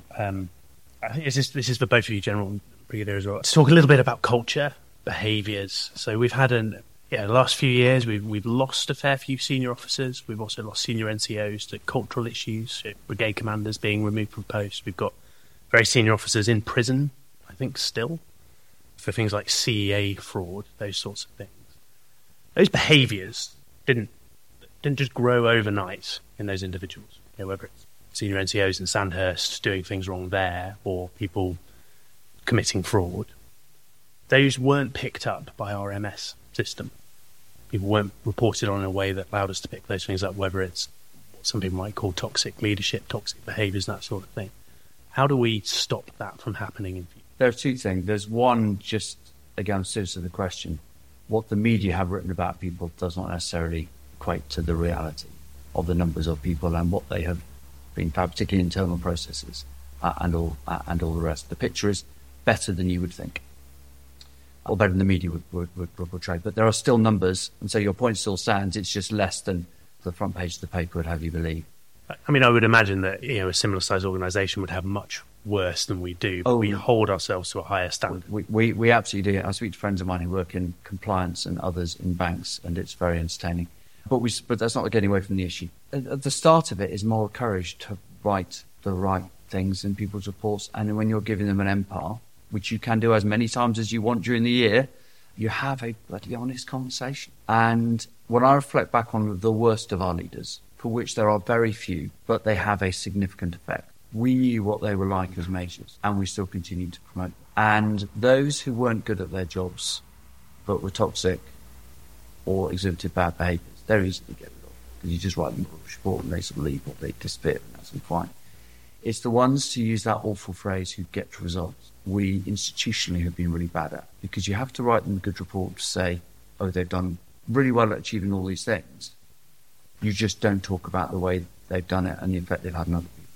I think this is for both of you, General Brigadier, as well. To talk a little bit about culture, behaviours. So we've had the last few years, we've lost a fair few senior officers. We've also lost senior NCOs to cultural issues, so brigade commanders being removed from post. We've got very senior officers in prison, I think, still, for things like CEA fraud, those sorts of things. Those behaviours didn't just grow overnight in those individuals. Whether it's senior NCOs in Sandhurst doing things wrong there, or people committing fraud, those weren't picked up by our MS system. People weren't reported on in a way that allowed us to pick those things up, whether it's what some people might call toxic leadership, toxic behaviours, that sort of thing. How do we stop that from happening in future? There are 2 things. There's one, just again, serious to the question. What the media have written about people does not necessarily equate to the reality of the numbers of people and what they have been, particularly internal processes and all the rest. The picture is better than you would think, or better than the media would portray. But there are still numbers, and so your point still stands. It's just less than the front page of the paper would have you believe. I mean, I would imagine that a similar-sized organisation would have much worse than we do, but we hold ourselves to a higher standard. We absolutely do. I speak to friends of mine who work in compliance and others in banks, and it's very entertaining. But that's not getting away from the issue. At the start of it is moral courage to write the right things in people's reports, and when you're giving them an MPAR, which you can do as many times as you want during the year, you have a bloody honest conversation. And when I reflect back on the worst of our leaders, for which there are very few, but they have a significant effect, we knew what they were like as majors, and we still continue to promote them. And those who weren't good at their jobs, but were toxic or exhibited bad behaviours, they're easy to get rid of, because you just write them a report and they sort of leave or they disappear, and that's all fine. It's the ones, to use that awful phrase, who get results, we institutionally have been really bad at, because you have to write them a good report to say, oh, they've done really well at achieving all these things. You just don't talk about the way they've done it and the effect they've had on other people.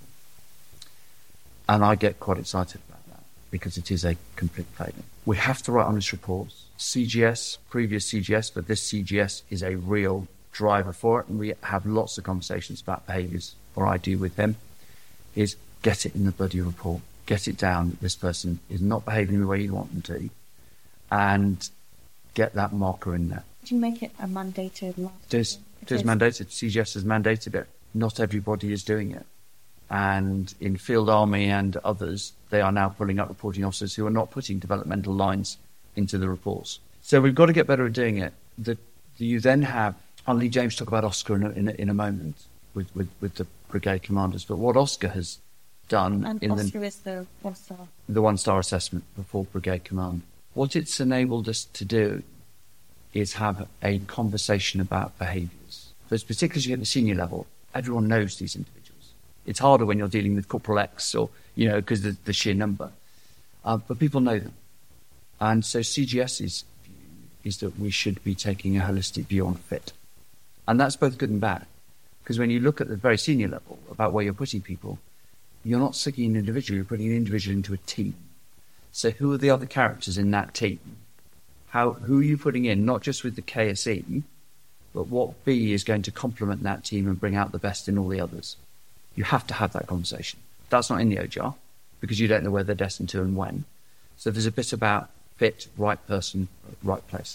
And I get quite excited about that, because it is a complete failure. We have to write honest reports. CGS, previous CGS, but this CGS is a real driver for it, and we have lots of conversations about behaviours, or I do with him, is get it in the bloody report. Get it down that this person is not behaving the way you want them to, and get that marker in there. Do you make it a mandated law? It is mandated. CGS has mandated it. Not everybody is doing it. And in Field Army and others, they are now pulling up reporting officers who are not putting developmental lines into the reports. So we've got to get better at doing it. You then have, I'll leave James talk about Oscar in a moment with the brigade commanders, but what Oscar has done... And Oscar is the one-star. The one-star assessment before brigade command. What it's enabled us to do is have a conversation about behaviours. So it's particularly as you get to the senior level, everyone knows these individuals. It's harder when you're dealing with Corporal X or, because the sheer number. But people know them. And so CGS's view is that we should be taking a holistic view on fit. And that's both good and bad. Because when you look at the very senior level about where you're putting people, you're not sticking an individual, you're putting an individual into a team. So who are the other characters in that team? Who are you putting in, not just with the KSE, but what B is going to complement that team and bring out the best in all the others? You have to have that conversation. That's not in the OJR, because you don't know where they're destined to and when. So there's a bit about fit, right person, right place.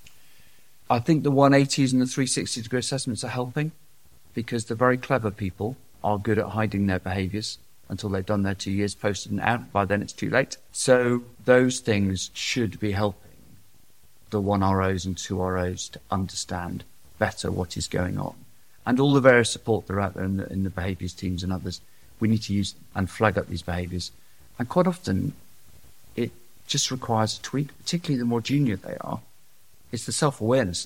I think the 180s and the 360-degree assessments are helping, because the very clever people are good at hiding their behaviours until they've done their 2 years posted and out. By then it's too late. So those things should be helping the 1ROs and 2ROs to understand better what is going on. And all the various support that are out there in the behaviours teams and others, we need to use and flag up these behaviours. And quite often, it just requires a tweak, particularly the more junior they are. It's the self-awareness.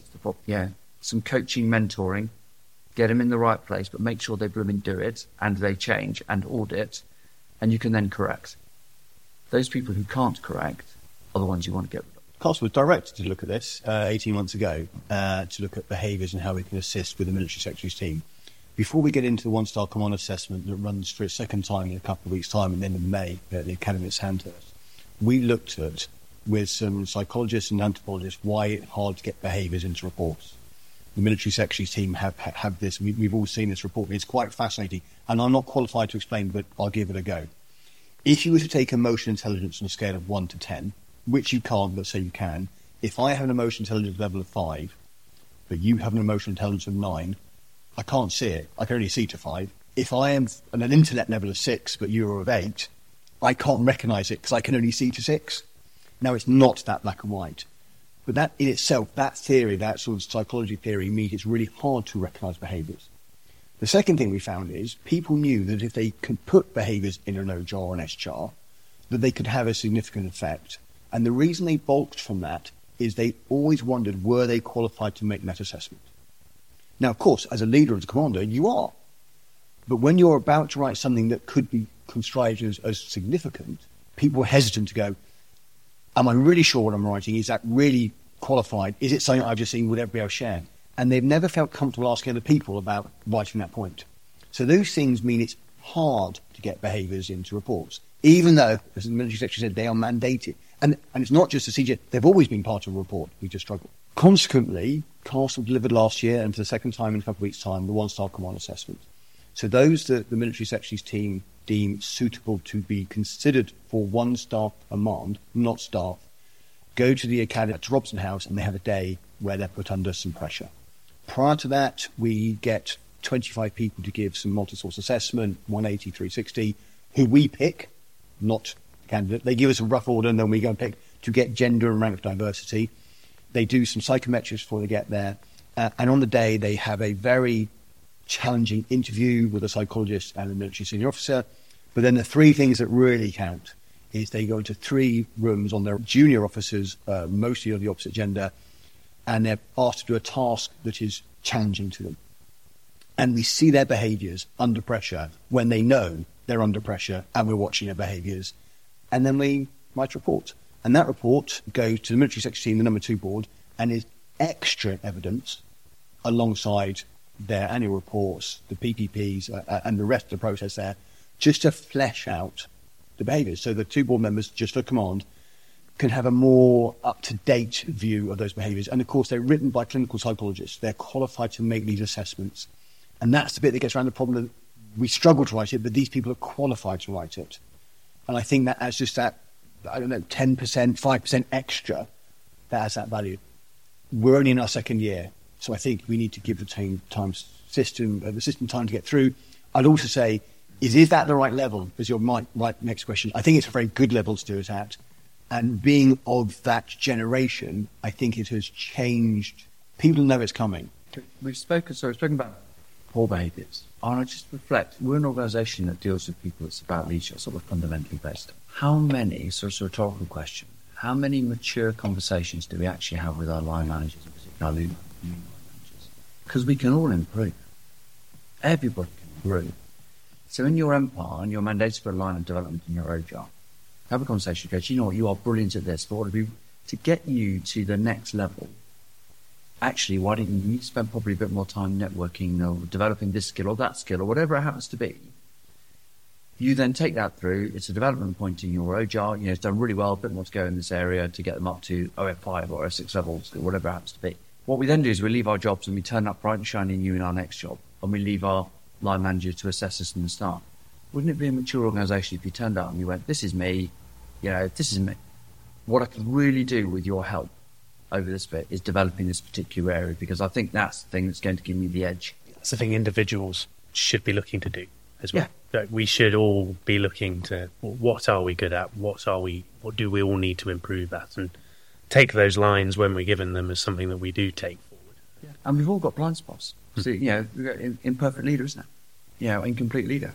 Some coaching, mentoring, get them in the right place, but make sure they blooming do it, and they change and audit, and you can then correct. Those people who can't correct are the ones you want to get rid of. Castle was directed to look at this 18 months ago, to look at behaviours and how we can assist with the military secretary's team. Before we get into the one-star command assessment that runs for its second time in a couple of weeks' time at the end of May at the Academy at Sandhurst, we looked at, with some psychologists and anthropologists, why it's hard to get behaviours into reports. The military secretary's team have this. We've all seen this report. It's quite fascinating, and I'm not qualified to explain, but I'll give it a go. If you were to take emotional intelligence on a scale of 1 to 10, which you can't, but say you can, if I have an emotional intelligence level of 5, but you have an emotional intelligence of 9, I can't see it. I can only see to 5. If I am at an intellect level of 6, but you are of 8, I can't recognise it because I can only see to 6. Now, it's not that black and white. But that in itself, that theory, that sort of psychology theory, means it's really hard to recognise behaviours. The second thing we found is people knew that if they could put behaviours in an OJAR or an SJAR, that they could have a significant effect. And the reason they balked from that is they always wondered, were they qualified to make that assessment? Now, of course, as a leader, as a commander, you are. But when you're about to write something that could be construed as significant, people are hesitant to go, am I really sure what I'm writing? Is that really qualified? Is it something I've just seen? Would everybody else share? And they've never felt comfortable asking other people about writing that point. So those things mean it's hard to get behaviours into reports, even though, as the military secretary said, they are mandated. And it's not just the CGS, they've always been part of a report. We just struggle. Consequently, Castle delivered last year, and for the second time in a couple of weeks' time, the one-star command assessment. So those that the military secretary's team deem suitable to be considered for one-star command, not staff, go to the academy at Robson House, and they have a day where they're put under some pressure. Prior to that, we get 25 people to give some multi-source assessment, 180, 360, who we pick, not candidate. They give us a rough order and then we go and pick to get gender and rank diversity. They do some psychometrics before they get there. And on the day, they have a very challenging interview with a psychologist and a military senior officer. But then the three things that really count is they go into 3 rooms on their junior officers, mostly of the opposite gender, and they're asked to do a task that is challenging to them. And we see their behaviours under pressure when they know they're under pressure, and we're watching their behaviours. And then we write a report. And that report goes to the military secretary team, the number 2 board, and is extra evidence alongside their annual reports, the PPPs, and the rest of the process there, just to flesh out the behaviours. So the 2 board members, just for command, can have a more up-to-date view of those behaviours. And of course, they're written by clinical psychologists. They're qualified to make these assessments. And that's the bit that gets around the problem that we struggle to write it, but these people are qualified to write it. And I think that adds just that, 10%, 5% extra, that has that value. We're only in our 2nd year, so I think we need to give the system time to get through. I'd also say, is that the right level? Is your right next question. I think it's a very good level to do it at. And being of that generation, I think it has changed. People know it's coming. We've spoken about poor behaviours. And I just reflect, we're an organisation that deals with people, it's about leadership, sort of fundamentally based. How many, so it's a rhetorical question, how many mature conversations do we actually have with our line managers, in particular our line managers? Because we can all improve. Everybody can improve. So in your empire, and you're mandated for a line of development in your OJAR, have a conversation, go, you know what, you are brilliant at this, but to get you to the next level, actually, why don't you spend probably a bit more time networking or developing this skill or that skill or whatever it happens to be? You then take that through, it's a development point in your OJAR, it's done really well, a bit more to go in this area to get them up to OF5 or OF6 levels, whatever it happens to be. What we then do is we leave our jobs and we turn up bright and shiny new in our next job, and we leave our line manager to assess us from the start. Wouldn't it be a mature organisation if you turned up and you went, this is me, this is me. What I can really do with your help over this bit is developing this particular area, because I think that's the thing that's going to give me the edge. That's the thing individuals should be looking to do as well. Yeah. We should all be looking to, what are we good at? What do we all need to improve at? And take those lines when we're given them as something that we do take forward. Yeah. And we've all got blind spots. So, we've got imperfect leader, isn't it? Incomplete leader.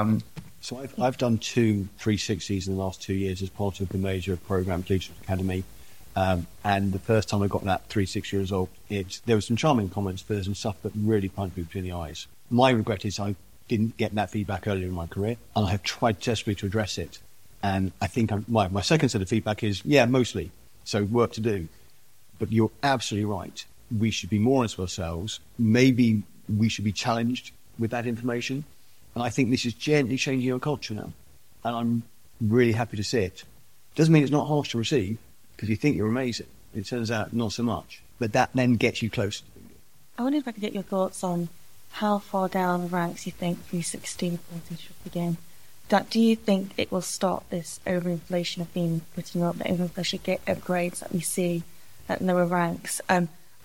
So I've done 2 360s in the last 2 years as part of the major program Leadership Academy. And the first time I got that 360 result, there were some charming comments, but there's some stuff that really punched me between the eyes. My regret is I didn't get that feedback earlier in my career, and I have tried desperately to address it. And I think my second set of feedback is, mostly. So work to do. But you're absolutely right. We should be more honest with ourselves. Maybe we should be challenged with that information. And I think this is gently changing our culture now. And I'm really happy to see it. Doesn't mean it's not harsh to receive, because you think you're amazing. It turns out not so much. But that then gets you closer to being good. I wonder if I could get your thoughts on how far down the ranks you think 360 reporting should begin. Do you think it will stop this overinflation of being putting up, the overinflation get upgrades that we see at lower ranks? And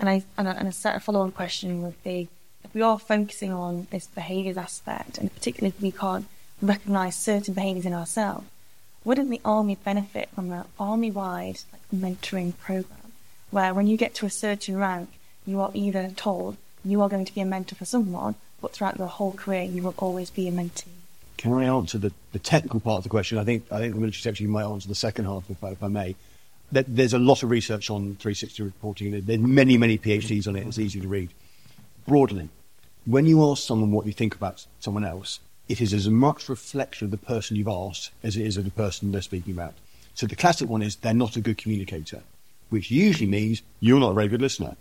a follow-on question would be, if we are focusing on this behaviours aspect, and particularly if we can't recognise certain behaviours in ourselves, wouldn't the Army benefit from an Army-wide mentoring programme, where when you get to a certain rank, you are either told you are going to be a mentor for someone, but throughout your whole career, you will always be a mentee? Can I answer the technical part of the question? I think the military secretary might answer the second half, if I may. There's a lot of research on 360 reporting. There's many, many PhDs on it. It's easy to read. Broadly, when you ask someone what you think about someone else, it is as much reflection of the person you've asked as it is of the person they're speaking about. So the classic one is they're not a good communicator, which usually means you're not a very good listener.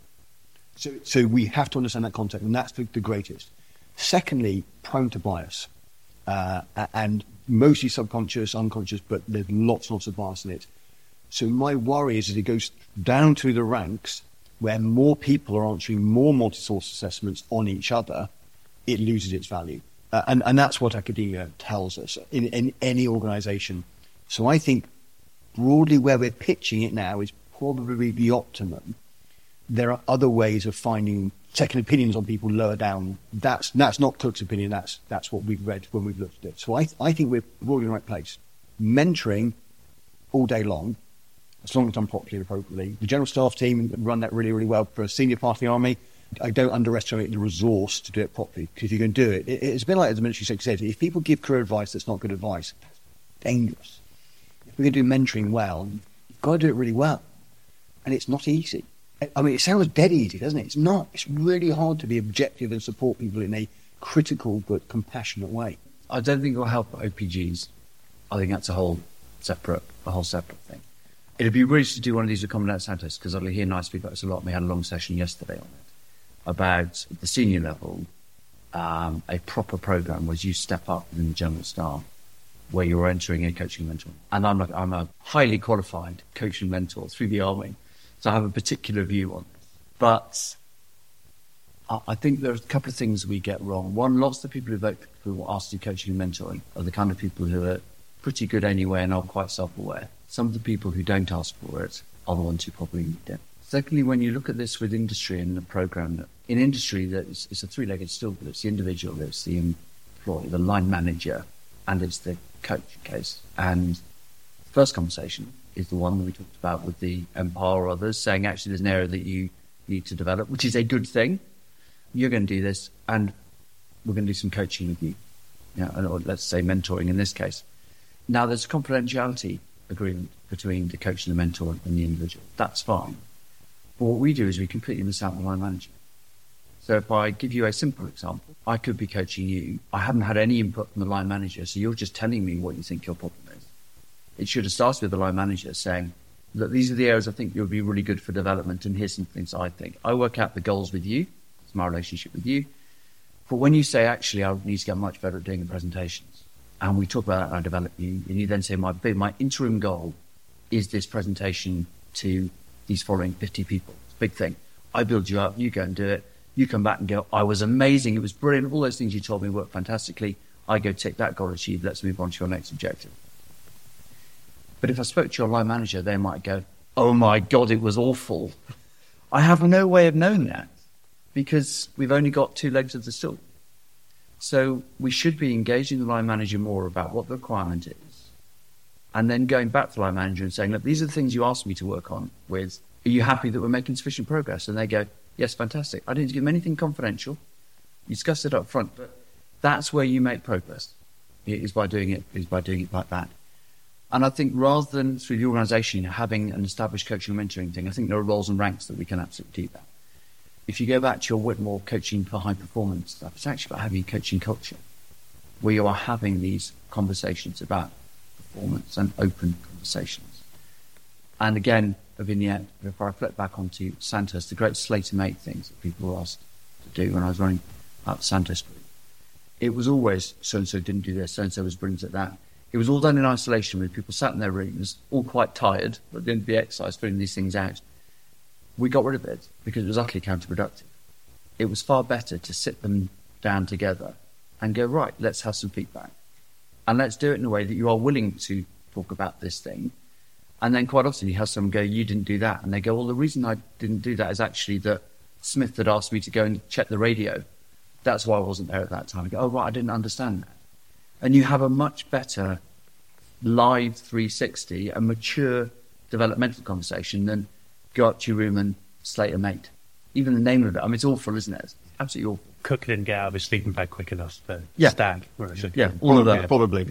So we have to understand that context, and that's the greatest. Secondly, prone to bias, and mostly subconscious, unconscious, but there's lots and lots of bias in it. So my worry is as it goes down through the ranks, where more people are answering more multi-source assessments on each other, it loses its value. And that's what academia tells us in any organisation. So I think broadly where we're pitching it now is probably the optimum. There are other ways of finding second opinions on people lower down. That's not Cook's opinion. That's what we've read when we've looked at it. So I think we're broadly in the right place. Mentoring all day long, as long as done properly and appropriately. The general staff team run that really, really well. For a senior part of the army, I don't underestimate the resource to do it properly, because if you can do it, it's a bit like the military secretary said, if people give career advice that's not good advice, that's dangerous. If we're going to do mentoring well, you've got to do it really well. And it's not easy. I mean, it sounds dead easy, doesn't it? It's not. It's really hard to be objective and support people in a critical but compassionate way. I don't think it will help OPGs. I think that's a whole separate thing. It'd be really to do one of these with Commandant Santos, because I hear nice feedback a lot. We had a long session yesterday on it about the senior level. A proper program was you step up in the general staff, where you're entering a coaching mentor. And I'm a highly qualified coaching mentor through the army, so I have a particular view on this. But I think there's a couple of things we get wrong. One, lots of people who are asked to do coaching and mentoring are the kind of people who are pretty good anyway and are quite self-aware. Some of the people who don't ask for it are the ones who probably need it. Secondly, when you look at this with industry and the program, in industry, it's a three-legged stool. It's the individual, it's the employee, the line manager, and it's the coach case. And the first conversation is the one that we talked about with the Empire or others, saying actually there's an area that you need to develop, which is a good thing. You're going to do this, and we're going to do some coaching with you. Or let's say mentoring in this case. Now, there's a confidentiality agreement between the coach and the mentor and the individual. That's fine. But what we do is we completely miss out on the line manager. So if I give you a simple example, I could be coaching you. I haven't had any input from the line manager, so you're just telling me what you think your problem is. It should have started with the line manager saying, look, these are the areas I think you'll be really good for development, and here's some things I think. I work out the goals with you. It's my relationship with you. But when you say, actually, I need to get much better at doing the presentations, and we talk about that and I develop you, and you then say, my interim goal is this presentation to these following 50 people. It's a big thing. I build you up, you go and do it. You come back and go, I was amazing, it was brilliant, all those things you told me worked fantastically. I go tick that goal achieved, let's move on to your next objective. But if I spoke to your line manager, they might go, oh my God, it was awful. I have no way of knowing that, because we've only got two legs of the stool. So we should be engaging the line manager more about what the requirement is, and then going back to the line manager and saying, look, these are the things you asked me to work on with. Are you happy that we're making sufficient progress? And they go, yes, fantastic. I didn't give them anything confidential. You discussed it up front, but that's where you make progress, is by doing it like that. And I think rather than through the organisation having an established coaching and mentoring thing, I think there are roles and ranks that we can absolutely do that. If you go back to your Whitmore coaching for high performance stuff, it's actually about having a coaching culture where you are having these conversations about performance and open conversations. And again, a vignette, if I reflect back onto Santos, the great Slater Mate things that people were asked to do when I was running up Santos Group. It was always so-and-so didn't do this, so-and-so was brilliant at that. It was all done in isolation with people sat in their rooms, all quite tired, but at the end of the exercise, figuring these things out. We got rid of it because it was utterly counterproductive. It was far better to sit them down together and go, right, let's have some feedback. And let's do it in a way that you are willing to talk about this thing. And then quite often you have someone go, you didn't do that. And they go, well, the reason I didn't do that is actually that Smith had asked me to go and check the radio. That's why I wasn't there at that time. I go, oh, right, I didn't understand that. And you have a much better live 360, a mature developmental conversation than go up to your room and slate a mate. Even the name of it, I mean, it's awful, isn't it? It's absolutely awful. Cook didn't get out of his sleeping bag quick enough for stag. Yeah, all of that. Probably.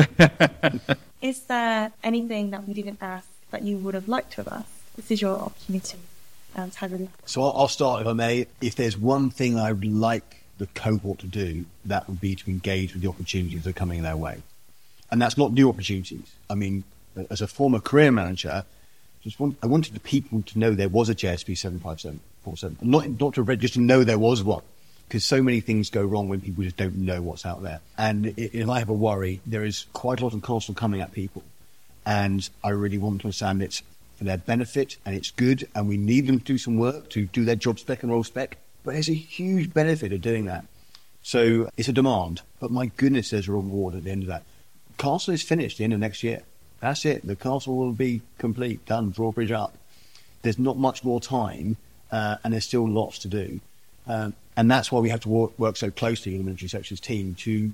Is there anything that we didn't ask that you would have liked to have asked? This is your opportunity to have a look. So I'll start, if I may. If there's one thing I would like the cohort to do, that would be to engage with the opportunities that are coming their way. And that's not new opportunities. I mean, as a former career manager, I wanted the people to know there was a JSP 75747. Not to read, just to know there was one. Because so many things go wrong when people just don't know what's out there. And if I have a worry, there is quite a lot of Castle coming at people. And I really want to understand it's for their benefit, and it's good, and we need them to do some work, to do their job spec and role spec. But there's a huge benefit of doing that. So it's a demand. But my goodness, there's a reward at the end of that. Castle is finished at the end of next year. That's it. The castle will be complete, done, drawbridge up. There's not much more time, and there's still lots to do. And that's why we have to work so closely in the military sections team to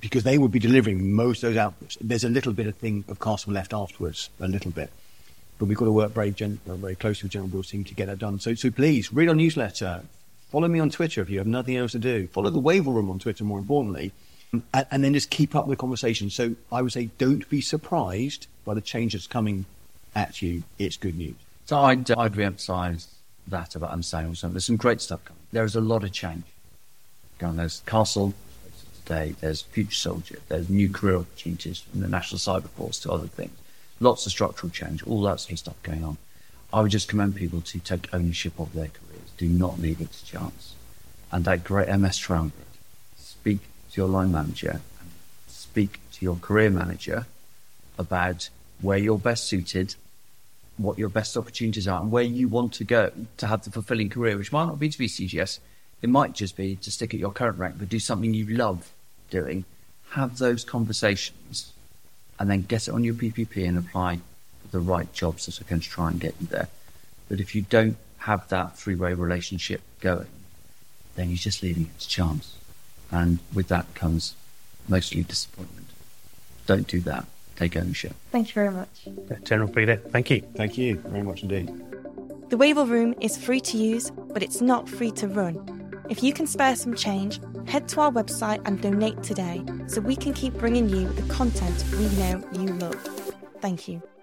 because they would be delivering most of those outputs. There's a little bit of Castle left afterwards, a little bit. But we've got to work very closely with General Bill's team to get that done. So please, read our newsletter. Follow me on Twitter if you have nothing else to do. Follow the Wavell Room on Twitter, more importantly. And then just keep up with the conversation. So I would say don't be surprised by the change that's coming at you. It's good news. So I'd re-emphasise that about understanding also. There's some great stuff coming. There is a lot of change. There's Castle today, there's Future Soldier, there's new career opportunities from the National Cyber Force to other things. Lots of structural change, all that sort of stuff going on. I would just commend people to take ownership of their careers. Do not leave it to chance. And that great MS triumvirate. Speak to your line manager and speak to your career manager about where you're best suited, what your best opportunities are, and where you want to go to have the fulfilling career, which might not be to be CGS. It might just be to stick at your current rank, but do something you love doing. Have those conversations and then get it on your PPP and apply for the right jobs that are going to try and get you there. But if you don't have that three-way relationship going, then you're just leaving it to chance. And with that comes mostly disappointment. Don't do that. Take ownership. Thank you very much. General Breeder, thank you. Thank you very much indeed. The Wavell Room is free to use, but it's not free to run. If you can spare some change, head to our website and donate today so we can keep bringing you the content we know you love. Thank you.